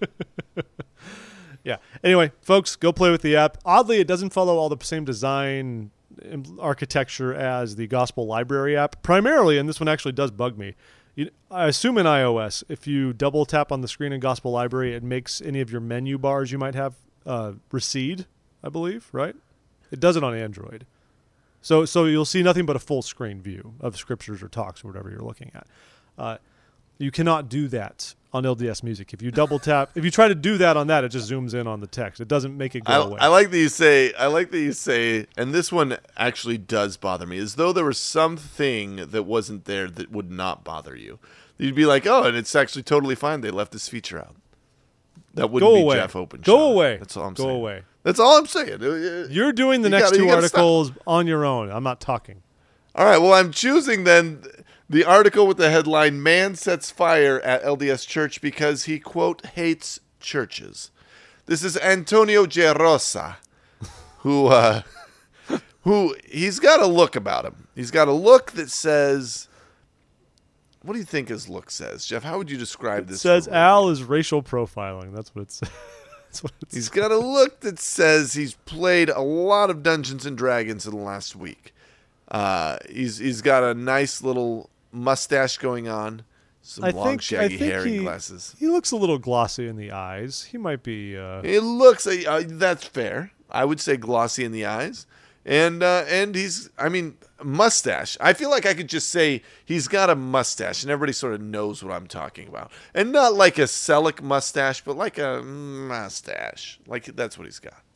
Yeah. Anyway, folks, go play with the app. Oddly, it doesn't follow all the same design im- architecture as the Gospel Library app. Primarily, and this one actually does bug me. You, I assume in iOS, if you double tap on the screen in Gospel Library, it makes any of your menu bars you might have uh, recede, I believe, right? It does it on Android. So so you'll see nothing but a full screen view of scriptures or talks or whatever you're looking at. Uh, you cannot do that on L D S Music. If you double tap, if you try to do that on that, it just zooms in on the text. It doesn't make it go I, away. I like that you say. I like that you say. And this one actually does bother me, as though there was something that wasn't there that would not bother you. You'd be like, oh, and it's actually totally fine. They left this feature out. That wouldn't Go be away. Jeff Openshaw. Go away. That's all I'm Go saying. away. That's all I'm saying. Uh, You're doing the You next gotta- you two gotta stop. articles on your own. I'm not talking. All right, well, I'm choosing then the article with the headline, Man Sets Fire at L D S Church Because He, quote, hates churches. This is Antonio Gerosa, who, uh, who, he's got a look about him. He's got a look that says, what do you think his look says, Jeff? How would you describe It this? says for Al is racial profiling. That's what it says. That's what it He's says. got a look that says he's played a lot of Dungeons and Dragons in the last week. Uh, he's he's got a nice little mustache going on, some I long think, shaggy I think hair he, and glasses. he looks a little glossy in the eyes. He might be. Uh, It looks uh, uh, that's fair. I would say glossy in the eyes, And uh, and he's, I mean, mustache. I feel like I could just say he's got a mustache, and everybody sort of knows what I'm talking about. And not like a Selleck mustache, but like a mustache. Like that's what he's got.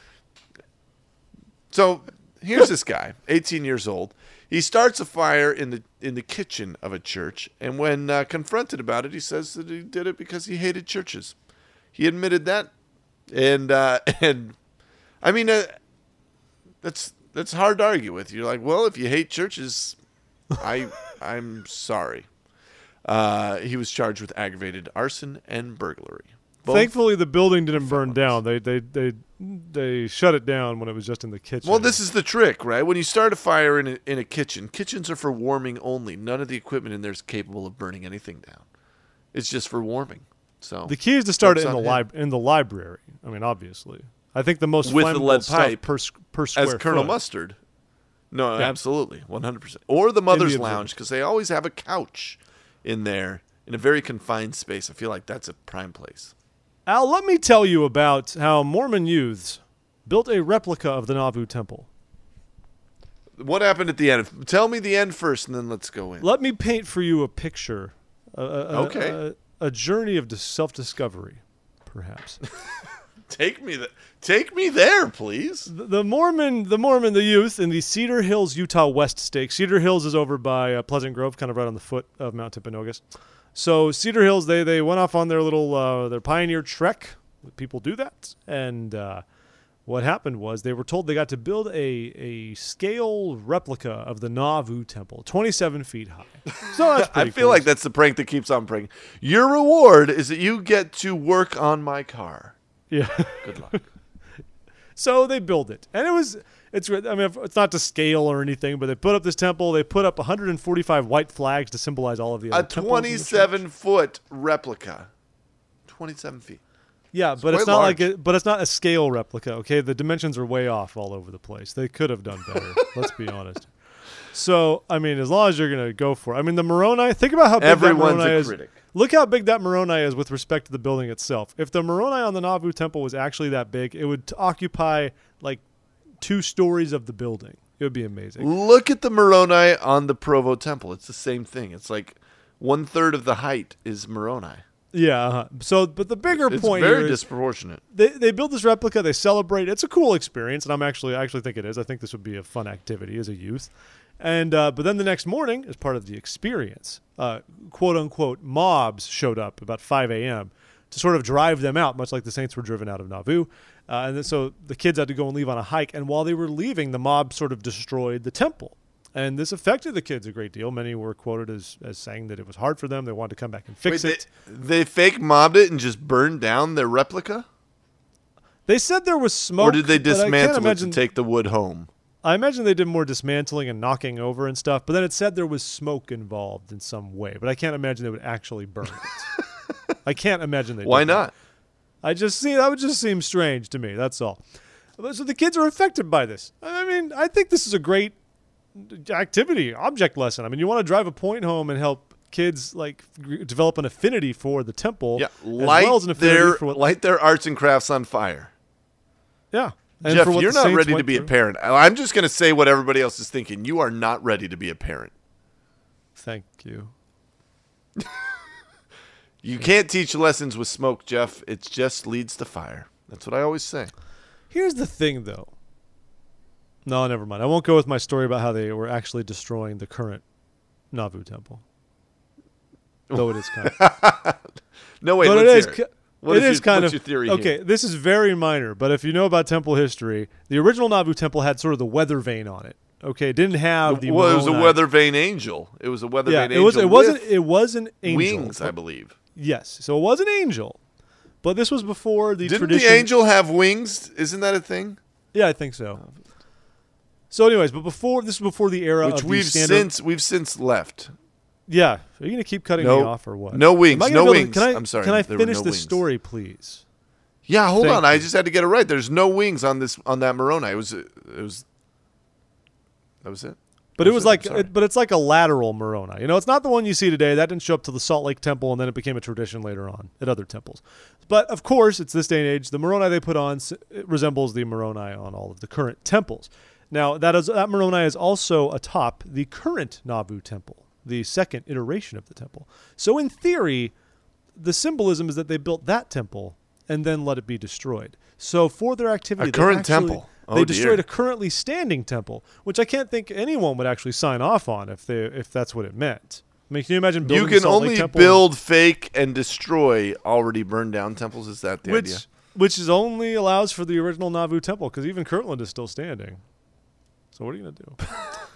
So here's this guy, eighteen years old. He starts a fire in the in the kitchen of a church, and when uh, confronted about it, he says that he did it because he hated churches. He admitted that, and uh, and I mean. Uh, That's that's hard to argue with. You're like, well, if you hate churches, I I'm sorry. Uh, he was charged with aggravated arson and burglary. Both Thankfully, the building didn't burn down. They they they they shut it down when it was just in the kitchen. Well, this is the trick, right? When you start a fire in a, in a kitchen, kitchens are for warming only. None of the equipment in there is capable of burning anything down. It's just for warming. So the key is to start it That's in the on lib- in the library. I mean, obviously. I think the most With the flammable lead stuff pipe per s- per square as Colonel foot. Mustard. No, Yeah. absolutely, one hundred percent. Or the mother's In the lounge, because they always have a couch in there in a very confined space. I feel like that's a prime place. Al, let me tell you about how Mormon youths built a replica of the Nauvoo Temple. What happened at the end? Tell me the end first, and then let's go in. Let me paint for you a picture. A, a, a- Okay. A, a journey of dis- self-discovery, perhaps. Take me th- Take me there, please. The the Mormon, the Mormon, the youth in the Cedar Hills, Utah West Stake. Cedar Hills is over by uh, Pleasant Grove, kind of right on the foot of Mount Timpanogos. So Cedar Hills, they they went off on their little uh, their pioneer trek. People do that, and uh, what happened was they were told they got to build a a scale replica of the Nauvoo Temple, twenty-seven feet high. So that's I pretty feel cool. like that's the prank that keeps on pranking. Your reward is that you get to work on my car. Yeah. Good luck. So they build it, and it was it's. I mean, it's not to scale or anything, but they put up this temple. They put up one hundred forty-five white flags to symbolize all of the A other temples in the church. twenty-seven foot replica. twenty-seven feet. Yeah, but it's quite not large. like a, but it's not a scale replica. Okay, the dimensions are way off all over the place. They could have done better. Let's be honest. So I mean, as long as you're gonna go for it. I mean, the Moroni. Think about how big Everyone's that Moroni a is. critic. Look how big that Moroni is with respect to the building itself. If the Moroni on the Nauvoo Temple was actually that big, it would t- occupy like two stories of the building. It would be amazing. Look at the Moroni on the Provo Temple. It's the same thing. It's like one third of the height is Moroni. Yeah. Uh-huh. So, but the bigger It's point very here is disproportionate. they they build this replica. They celebrate. It's a cool experience, and I'm actually I actually think it is. I think this would be a fun activity as a youth. And uh, but then the next morning, as part of the experience, uh, quote unquote, mobs showed up about five a.m. to sort of drive them out, much like the Saints were driven out of Nauvoo. Uh, and then, so the kids had to go and leave on a hike. And while they were leaving, the mob sort of destroyed the temple. And this affected the kids a great deal. Many were quoted as, as saying that it was hard for them. They wanted to come back and fix Wait, it. They, they fake mobbed it and just burned down their replica? They said there was smoke. Or did they but I can't dismantle it imagine- to take the wood home? I imagine they did more dismantling and knocking over and stuff, but then it said there was smoke involved in some way. But I can't imagine they would actually burn it. I can't imagine they Why did that. not? I just see that would just seem strange to me. That's all. So the kids are affected by this. I mean, I think this is a great activity, object lesson. I mean, you want to drive a point home and help kids like g- develop an affinity for the temple, Yeah, as light well as an affinity their for what. light their arts and crafts on fire. Yeah, and Jeff, for what you're the not Saints ready to went be a through. parent. I'm just going to say what everybody else is thinking. You are not ready to be a parent. Thank you. You can't teach lessons with smoke, Jeff. It just leads to fire. That's what I always say. Here's the thing, though. No, never mind. I won't go with my story about how they were actually destroying the current Nauvoo temple. Though it is kind of. No, wait, but let's it is, hear ki- it. What it is is your- kind what's of. your theory okay, here? this is very minor, but if you know about temple history, the original Nauvoo temple had sort of the weather vane on it. Okay, it didn't have the. Well, it was a Moroni. weather vane angel. It was a weather Yeah, vane it angel. was. It wasn't. with It was an angel. wings, I believe. Yes, so it was an angel, but this was before the Didn't tradition. the angel have wings? Isn't that a thing? Yeah, I think so. So, anyways, but before this was before the era Which of the we've standard. since we've since left. Yeah, are you going to keep cutting No. me off or what? No wings, Am I gonna no be able to- wings. Can I, I'm sorry, Can I there were finish no this wings. story, please? Yeah, hold Thank on. I you. just had to get it right. There's no wings on this on that Moroni. It was it was that was it. But it That's was it, like, I'm sorry. it, but it's like a lateral Moroni. You know, it's not the one you see today. That didn't show up to the Salt Lake Temple, and then it became a tradition later on at other temples. But of course, it's this day and age. The Moroni they put on s- it resembles the Moroni on all of the current temples. Now, that is that Moroni is also atop the current Nauvoo temple, the second iteration of the temple. So in theory, the symbolism is that they built that temple and then let it be destroyed. So for their activity, A current they actually, temple. Oh, they dear. destroyed a currently standing temple, which I can't think anyone would actually sign off on if they if that's what it meant. I mean, can you imagine building You can Salt Lake only Temple build, fake, and destroy already burned down temples. Is that the which, idea? Which is only allows for the original Nauvoo temple, because even Kirtland is still standing. So what are you going to do?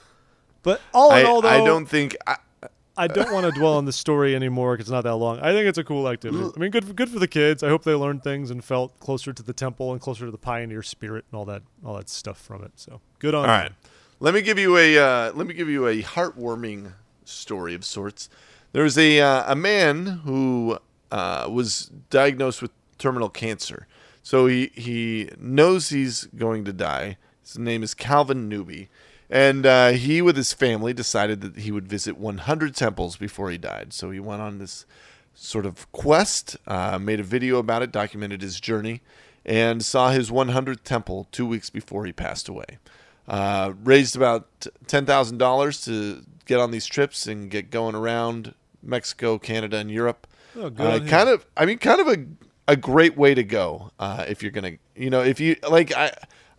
But all in I, all, though, I don't think. I, I don't want to dwell on the story anymore because it's not that long. I think it's a cool activity. I mean, good for, good for the kids. I hope they learned things and felt closer to the temple and closer to the pioneer spirit and all that all that stuff from it. So good on all them. right. Let me give you a uh, let me give you a heartwarming story of sorts. There was a uh, a man who uh, was diagnosed with terminal cancer. So he he knows he's going to die. His name is Calvin Newby. And uh, he, with his family, decided that he would visit one hundred temples before he died. So he went on this sort of quest, uh, made a video about it, documented his journey, and saw his one hundredth temple two weeks before he passed away. Uh, raised about ten thousand dollars to get on these trips and get going around Mexico, Canada, and Europe. Oh, good Uh, on him. kind of, I mean, kind of a a great way to go uh, if you're gonna, you know, if you like, I.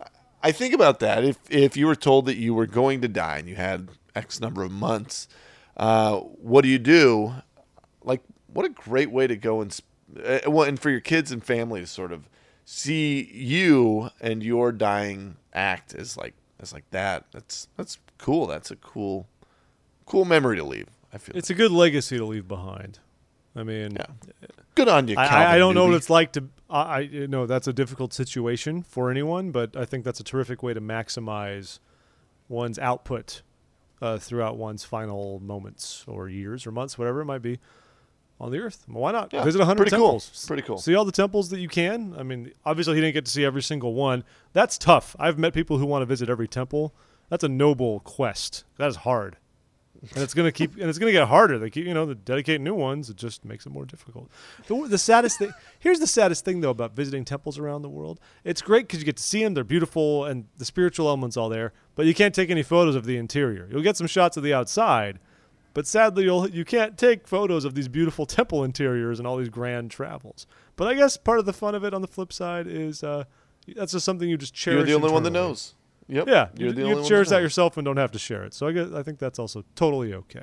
I think about that. If if you were told that you were going to die and you had X number of months, uh, what do you do? Like, what a great way to go and uh, well, and for your kids and family to sort of see you and your dying act as like as like that. That's that's cool. That's a cool cool memory to leave. I feel It's a good legacy to leave behind. I mean, yeah. Good on you, Calvin. I, I don't know Newby. what it's like to. I, I you know that's a difficult situation for anyone, but I think that's a terrific way to maximize one's output uh, throughout one's final moments or years or months, whatever it might be, on the earth. Well, why not Yeah, visit one hundred pretty cool. temples? Pretty cool. See all the temples that you can. I mean, obviously he didn't get to see every single one. That's tough. I've met people who want to visit every temple. That's a noble quest. That is hard. And it's gonna keep, and it's gonna get harder. They keep, you know, they dedicate new ones. It just makes it more difficult. The, the saddest thing, here's the saddest thing though about visiting temples around the world. It's great because you get to see them; they're beautiful, and the spiritual element's all there. But you can't take any photos of the interior. You'll get some shots of the outside, but sadly, you'll you can't take photos of these beautiful temple interiors and all these grand travels. But I guess part of the fun of it, on the flip side, is uh, that's just something you just cherish. You're the only one that internally. knows. Yep. Yeah, You're you, the you only one cherish that that knows. yourself and don't have to share it. So I guess I think that's also totally okay.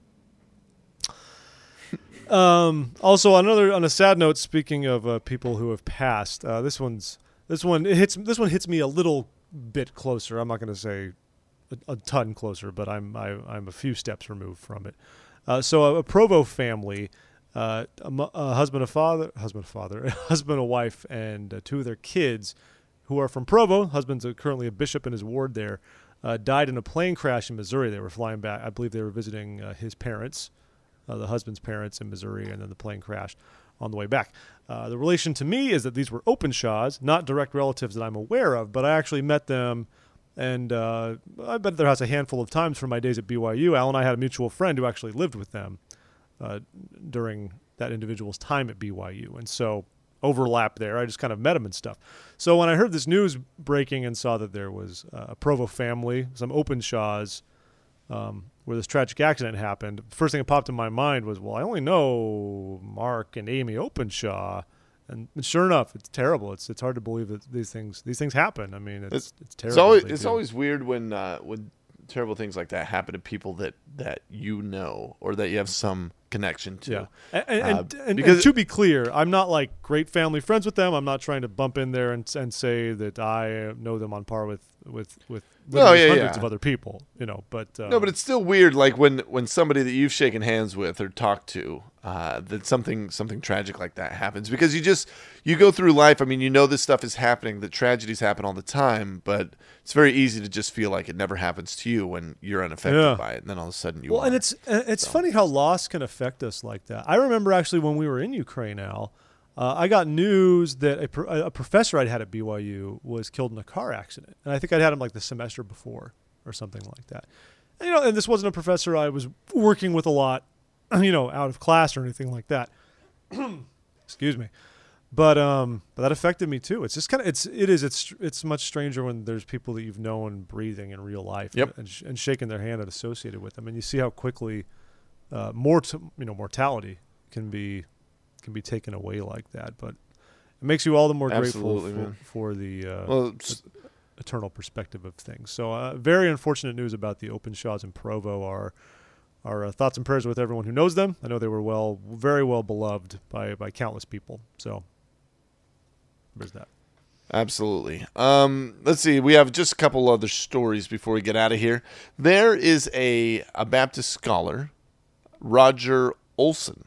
um, also, on another on a sad note, speaking of uh, people who have passed, uh, this one's this one it hits this one hits me a little bit closer. I'm not going to say a, a ton closer, but I'm I, I'm a few steps removed from it. Uh, so a, a Provo family, uh, a, mu- a husband, a father, husband, a father, a husband, a wife, and uh, two of their kids, who are from Provo. Husband's a, currently a bishop in his ward there. Uh, died in a plane crash in Missouri. They were flying back. I believe they were visiting uh, his parents, uh, the husband's parents in Missouri, and then the plane crashed on the way back. Uh, the relation to me is that these were Openshaws, not direct relatives that I'm aware of, but I actually met them, and uh, I've been at their house a handful of times from my days at B Y U. Al and I had a mutual friend who actually lived with them uh, during that individual's time at B Y U, and so overlap there. I just kind of met him and stuff. So when I heard this news breaking and saw that there was uh, a Provo family, some Openshaws, um, where this tragic accident happened, the first thing that popped in my mind was, well, I only know Mark and Amy Openshaw. And sure enough, it's terrible. It's it's hard to believe that these things these things happen. I mean, it's it's, it's terrible. It's always they it's do. always weird when uh, when terrible things like that happen to people that, that you know or that you have some connection to. Yeah, and, and, Uh, and, and, because- and to be clear, I'm not like great family friends with them. I'm not trying to bump in there and and say that I know them on par with with with No, literally yeah, hundreds yeah. of other people. You know, but uh, No, but it's still weird. Like when, when somebody that you've shaken hands with or talked to, uh, that something something tragic like that happens, because you just you go through life. I mean, you know this stuff is happening. That tragedies happen all the time, but it's very easy to just feel like it never happens to you when you're unaffected Yeah. by it, and then all of a sudden you. well, are. and it's uh, it's So. funny how loss can affect us like that. I remember actually when we were in Ukraine, Al, uh, I got news that a, pro- a professor I'd had at B Y U was killed in a car accident, and I think I'd had him like the semester before or something like that. And, you know, and this wasn't a professor I was working with a lot, you know, out of class or anything like that. Excuse me. But um, but that affected me too. It's just kind of it's it is it's it's much stranger when there's people that you've known breathing in real life, Yep. and, sh- and shaking their hand and associated with them, and you see how quickly, uh, mort you know mortality can be can be taken away like that. But it makes you all the more Absolutely, grateful man. for, for the uh, Well, it's- eternal perspective of things. So uh, very unfortunate news about the Openshaws in Provo. Our our uh, thoughts and prayers with everyone who knows them. I know they were well, very well beloved by by countless people. So. There's that. Absolutely. Um, let's see. We have just a couple other stories before we get out of here. There is a, a Baptist scholar, Roger Olson,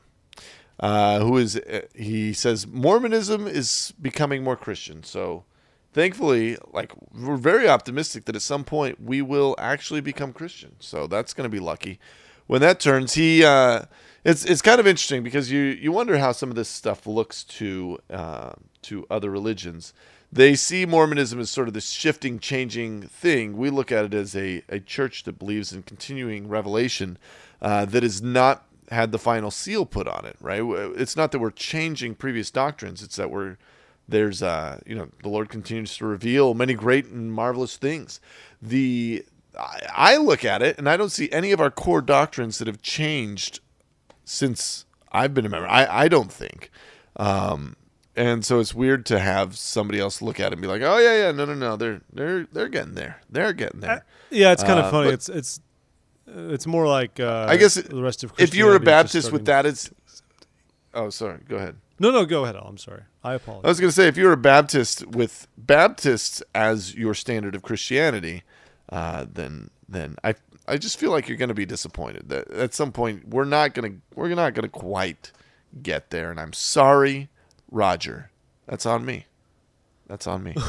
uh, who is, uh, he says, Mormonism is becoming more Christian. So thankfully, like, we're very optimistic that at some point we will actually become Christian. So that's going to be lucky. When that turns, he, uh, it's it's kind of interesting because you, you wonder how some of this stuff looks to uh, to other religions. They see Mormonism as sort of this shifting, changing thing. We look at it as a, a church that believes in continuing revelation uh, that has not had the final seal put on it, right? It's not that we're changing previous doctrines. It's that we're there's uh, you know the Lord continues to reveal many great and marvelous things. The I, I look at it and I don't see any of our core doctrines that have changed since I've been a member. I, I don't think. Um, and so it's weird to have somebody else look at it and be like, "Oh yeah, yeah, no, no, no, they're they're they're getting there. They're getting there." Uh, yeah, it's kind of Uh, funny. but- It's it's uh, it's more like uh, I guess the rest of if you were a Christianity is just Baptist with starting- that, it's. Oh, sorry. Go ahead. No, no, go ahead. Al. I'm sorry. I I apologize. was going to say, if you're a Baptist with Baptists as your standard of Christianity, uh, then then I I just feel like you're going to be disappointed that at some point we're not going to we're not going to quite get there, and I'm sorry, Roger. That's on me. That's on me.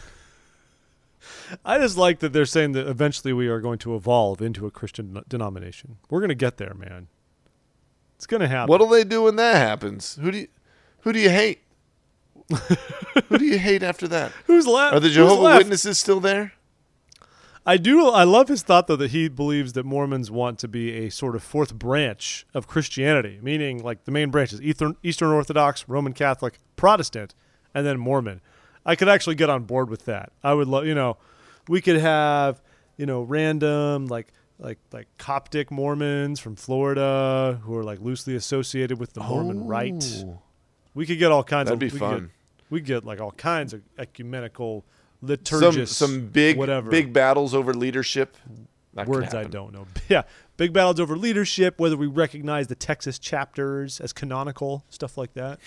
I just like that they're saying that eventually we are going to evolve into a Christian n- denomination. We're going to get there, man. It's going to happen. What'll they do when that happens? Who do you who do you hate? Who do you hate after that? Who's left? Are the Who's Jehovah's left? Witnesses still there? I do. I love his thought, though, that he believes that Mormons want to be a sort of fourth branch of Christianity, meaning like the main branches: Eastern, Eastern Orthodox, Roman Catholic, Protestant, and then Mormon. I could actually get on board with that. I would love, you know, we could have, you know, random like like like Coptic Mormons from Florida who are like loosely associated with the Mormon rite. Oh, We could get all kinds that'd of. be we could fun. get- We could get like all kinds of ecumenical Some liturgists. some big whatever big battles over leadership. That could words I happen. don't know. Yeah, big battles over leadership. Whether we recognize the Texas chapters as canonical, stuff like that.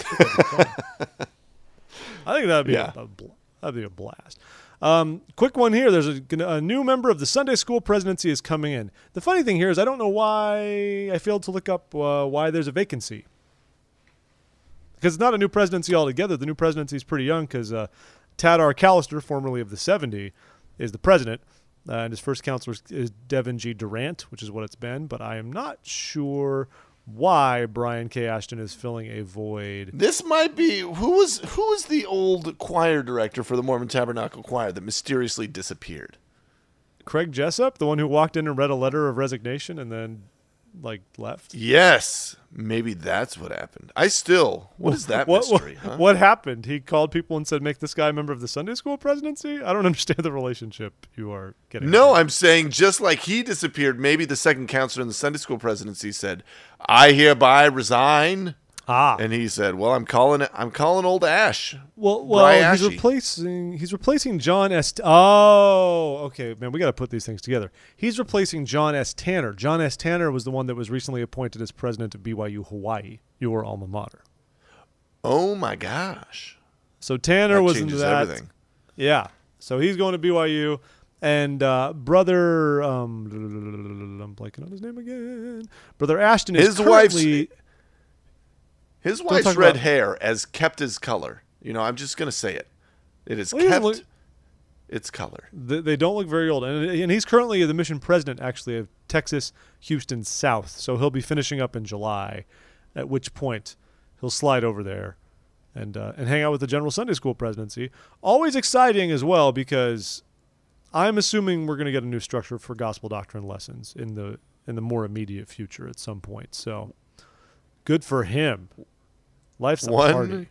I think that'd be Yeah. a, a bl- that'd be a blast. Um, quick one here. There's a, a new member of the Sunday school presidency is coming in. The funny thing here is I don't know why I failed to look up uh, why there's a vacancy. Because it's not a new presidency altogether. The new presidency is pretty young because uh, Tad R. Callister, formerly of the seventy, is the president. Uh, and his first counselor is, is Devin G. Durant, which is what it's been. But I am not sure why Brian K. Ashton is filling a void. This might be who was who was the old choir director for the Mormon Tabernacle Choir that mysteriously disappeared. Craig Jessup, the one who walked in and read a letter of resignation and then, like, left. Yes, maybe that's what happened. I still what is that what, mystery? What, huh? what happened? He called people and said, "Make this guy a member of the Sunday school presidency." I don't understand the relationship you are getting. No, at. I'm saying just like he disappeared, maybe the second counselor in the Sunday school presidency said, "I hereby resign," ah. and he said, "Well, I'm calling it. I'm calling old Ash." Well, well, he's Bryashi. replacing he's replacing John S. Oh, okay, man, we got to put these things together. He's replacing John S. Tanner. John S. Tanner was the one that was recently appointed as president of B Y U Hawaii, your alma mater. Oh my gosh, So Tanner that was into changes that. everything. Yeah. So he's going to B Y U. And uh, brother, um, I'm blanking on his name again. Brother Ashton is His wife's- currently. His Don't wife's talk red about- hair has kept his color. You know, I'm just gonna say it. It has Well, he doesn't kept look- its color. They, they don't look very old, and, and he's currently the mission president, actually, of Texas Houston South. So he'll be finishing up in July, at which point he'll slide over there and uh, and hang out with the General Sunday School presidency. Always exciting as well, because I'm assuming we're going to get a new structure for gospel doctrine lessons in the in the more immediate future at some point. So good for him. Life's a One party.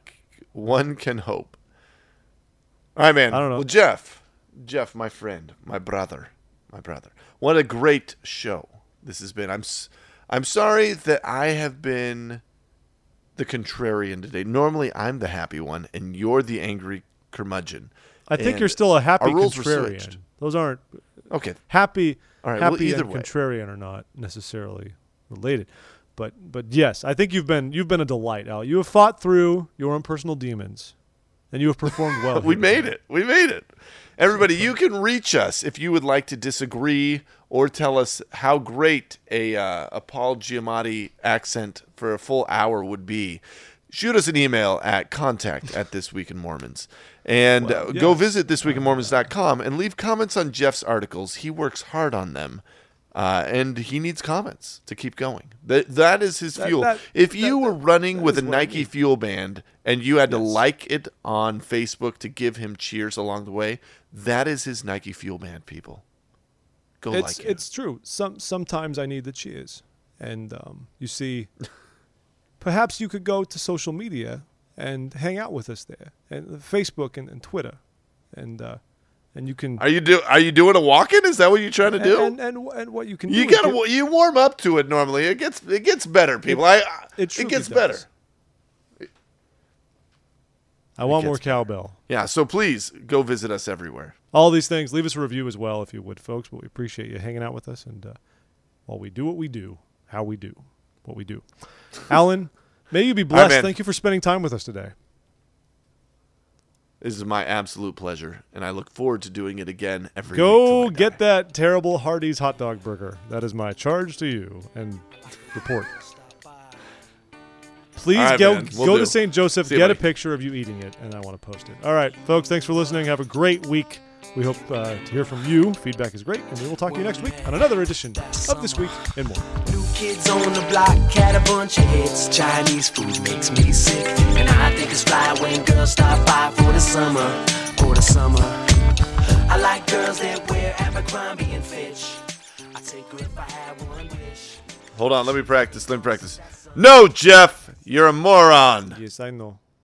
one can hope. All right, man. I don't know. Well, Jeff, Jeff, my friend, my brother, my brother. What a great show this has been. I'm, s- I'm sorry that I have been the contrarian today. Normally, I'm the happy one, and you're the angry curmudgeon. I think And you're still a happy our rules were contrarian. switched. Those aren't Okay. happy. All right, well, happy either and way. contrarian are not necessarily related. But but yes, I think you've been you've been a delight, Al. You have fought through your own personal demons, and you have performed well. We here made tonight. it. We made it. Everybody, you can reach us if you would like to disagree or tell us how great a, uh, a Paul Giamatti accent for a full hour would be. Shoot us an email at contact at This Week in Mormons. And Well, uh, go yes. visit this week in mormons dot com and leave comments on Jeff's articles. He works hard on them. Uh, and he needs comments to keep going. That that is his That- fuel. that- if you that- were that- running that with a is what I Nike need. Fuel Band and you had to Yes. like it on Facebook to give him cheers along the way, that is his Nike Fuel Band, people. Go It's like it. it's true. Some sometimes I need the cheers, and um, you see, perhaps you could go to social media and hang out with us there, and Facebook and, and Twitter, and uh, and you can Are you do Are you doing a walk-in? Is that what you're trying to do? and, and and and what you can you do is gotta get- wa- you warm up to it normally. It gets it gets better, people. I it it, truly gets does. better. I want gets more better. cowbell. Yeah. So please go visit us everywhere. All these things. Leave us a review as well if you would, folks. But we appreciate you hanging out with us, and uh, while we do what we do, how we do what we do. Alan, may you be blessed. man. Thank you for spending time with us today. This is my absolute pleasure, and I look forward to doing it again every week. Go till I get die. that terrible Hardee's hot dog burger. That is my charge to you. And report. Please All right, go, man. Will go do. to Saint Joseph, See you, get a buddy. picture of you eating it, and I want to post it. All right, folks, thanks for listening. Have a great week. We hope uh, to hear from you. Feedback is great, and we will talk to you next week on another edition of This Week in More. New kids on the block had a bunch of hits. Chinese food makes me sick, and I think it's fly when girls stop by for the summer, for the summer. I like girls that wear Abercrombie and Fitch. I take her if I had one wish. Hold on, let me practice. Let me practice. No, Jeff, you're a moron. Yes, I know.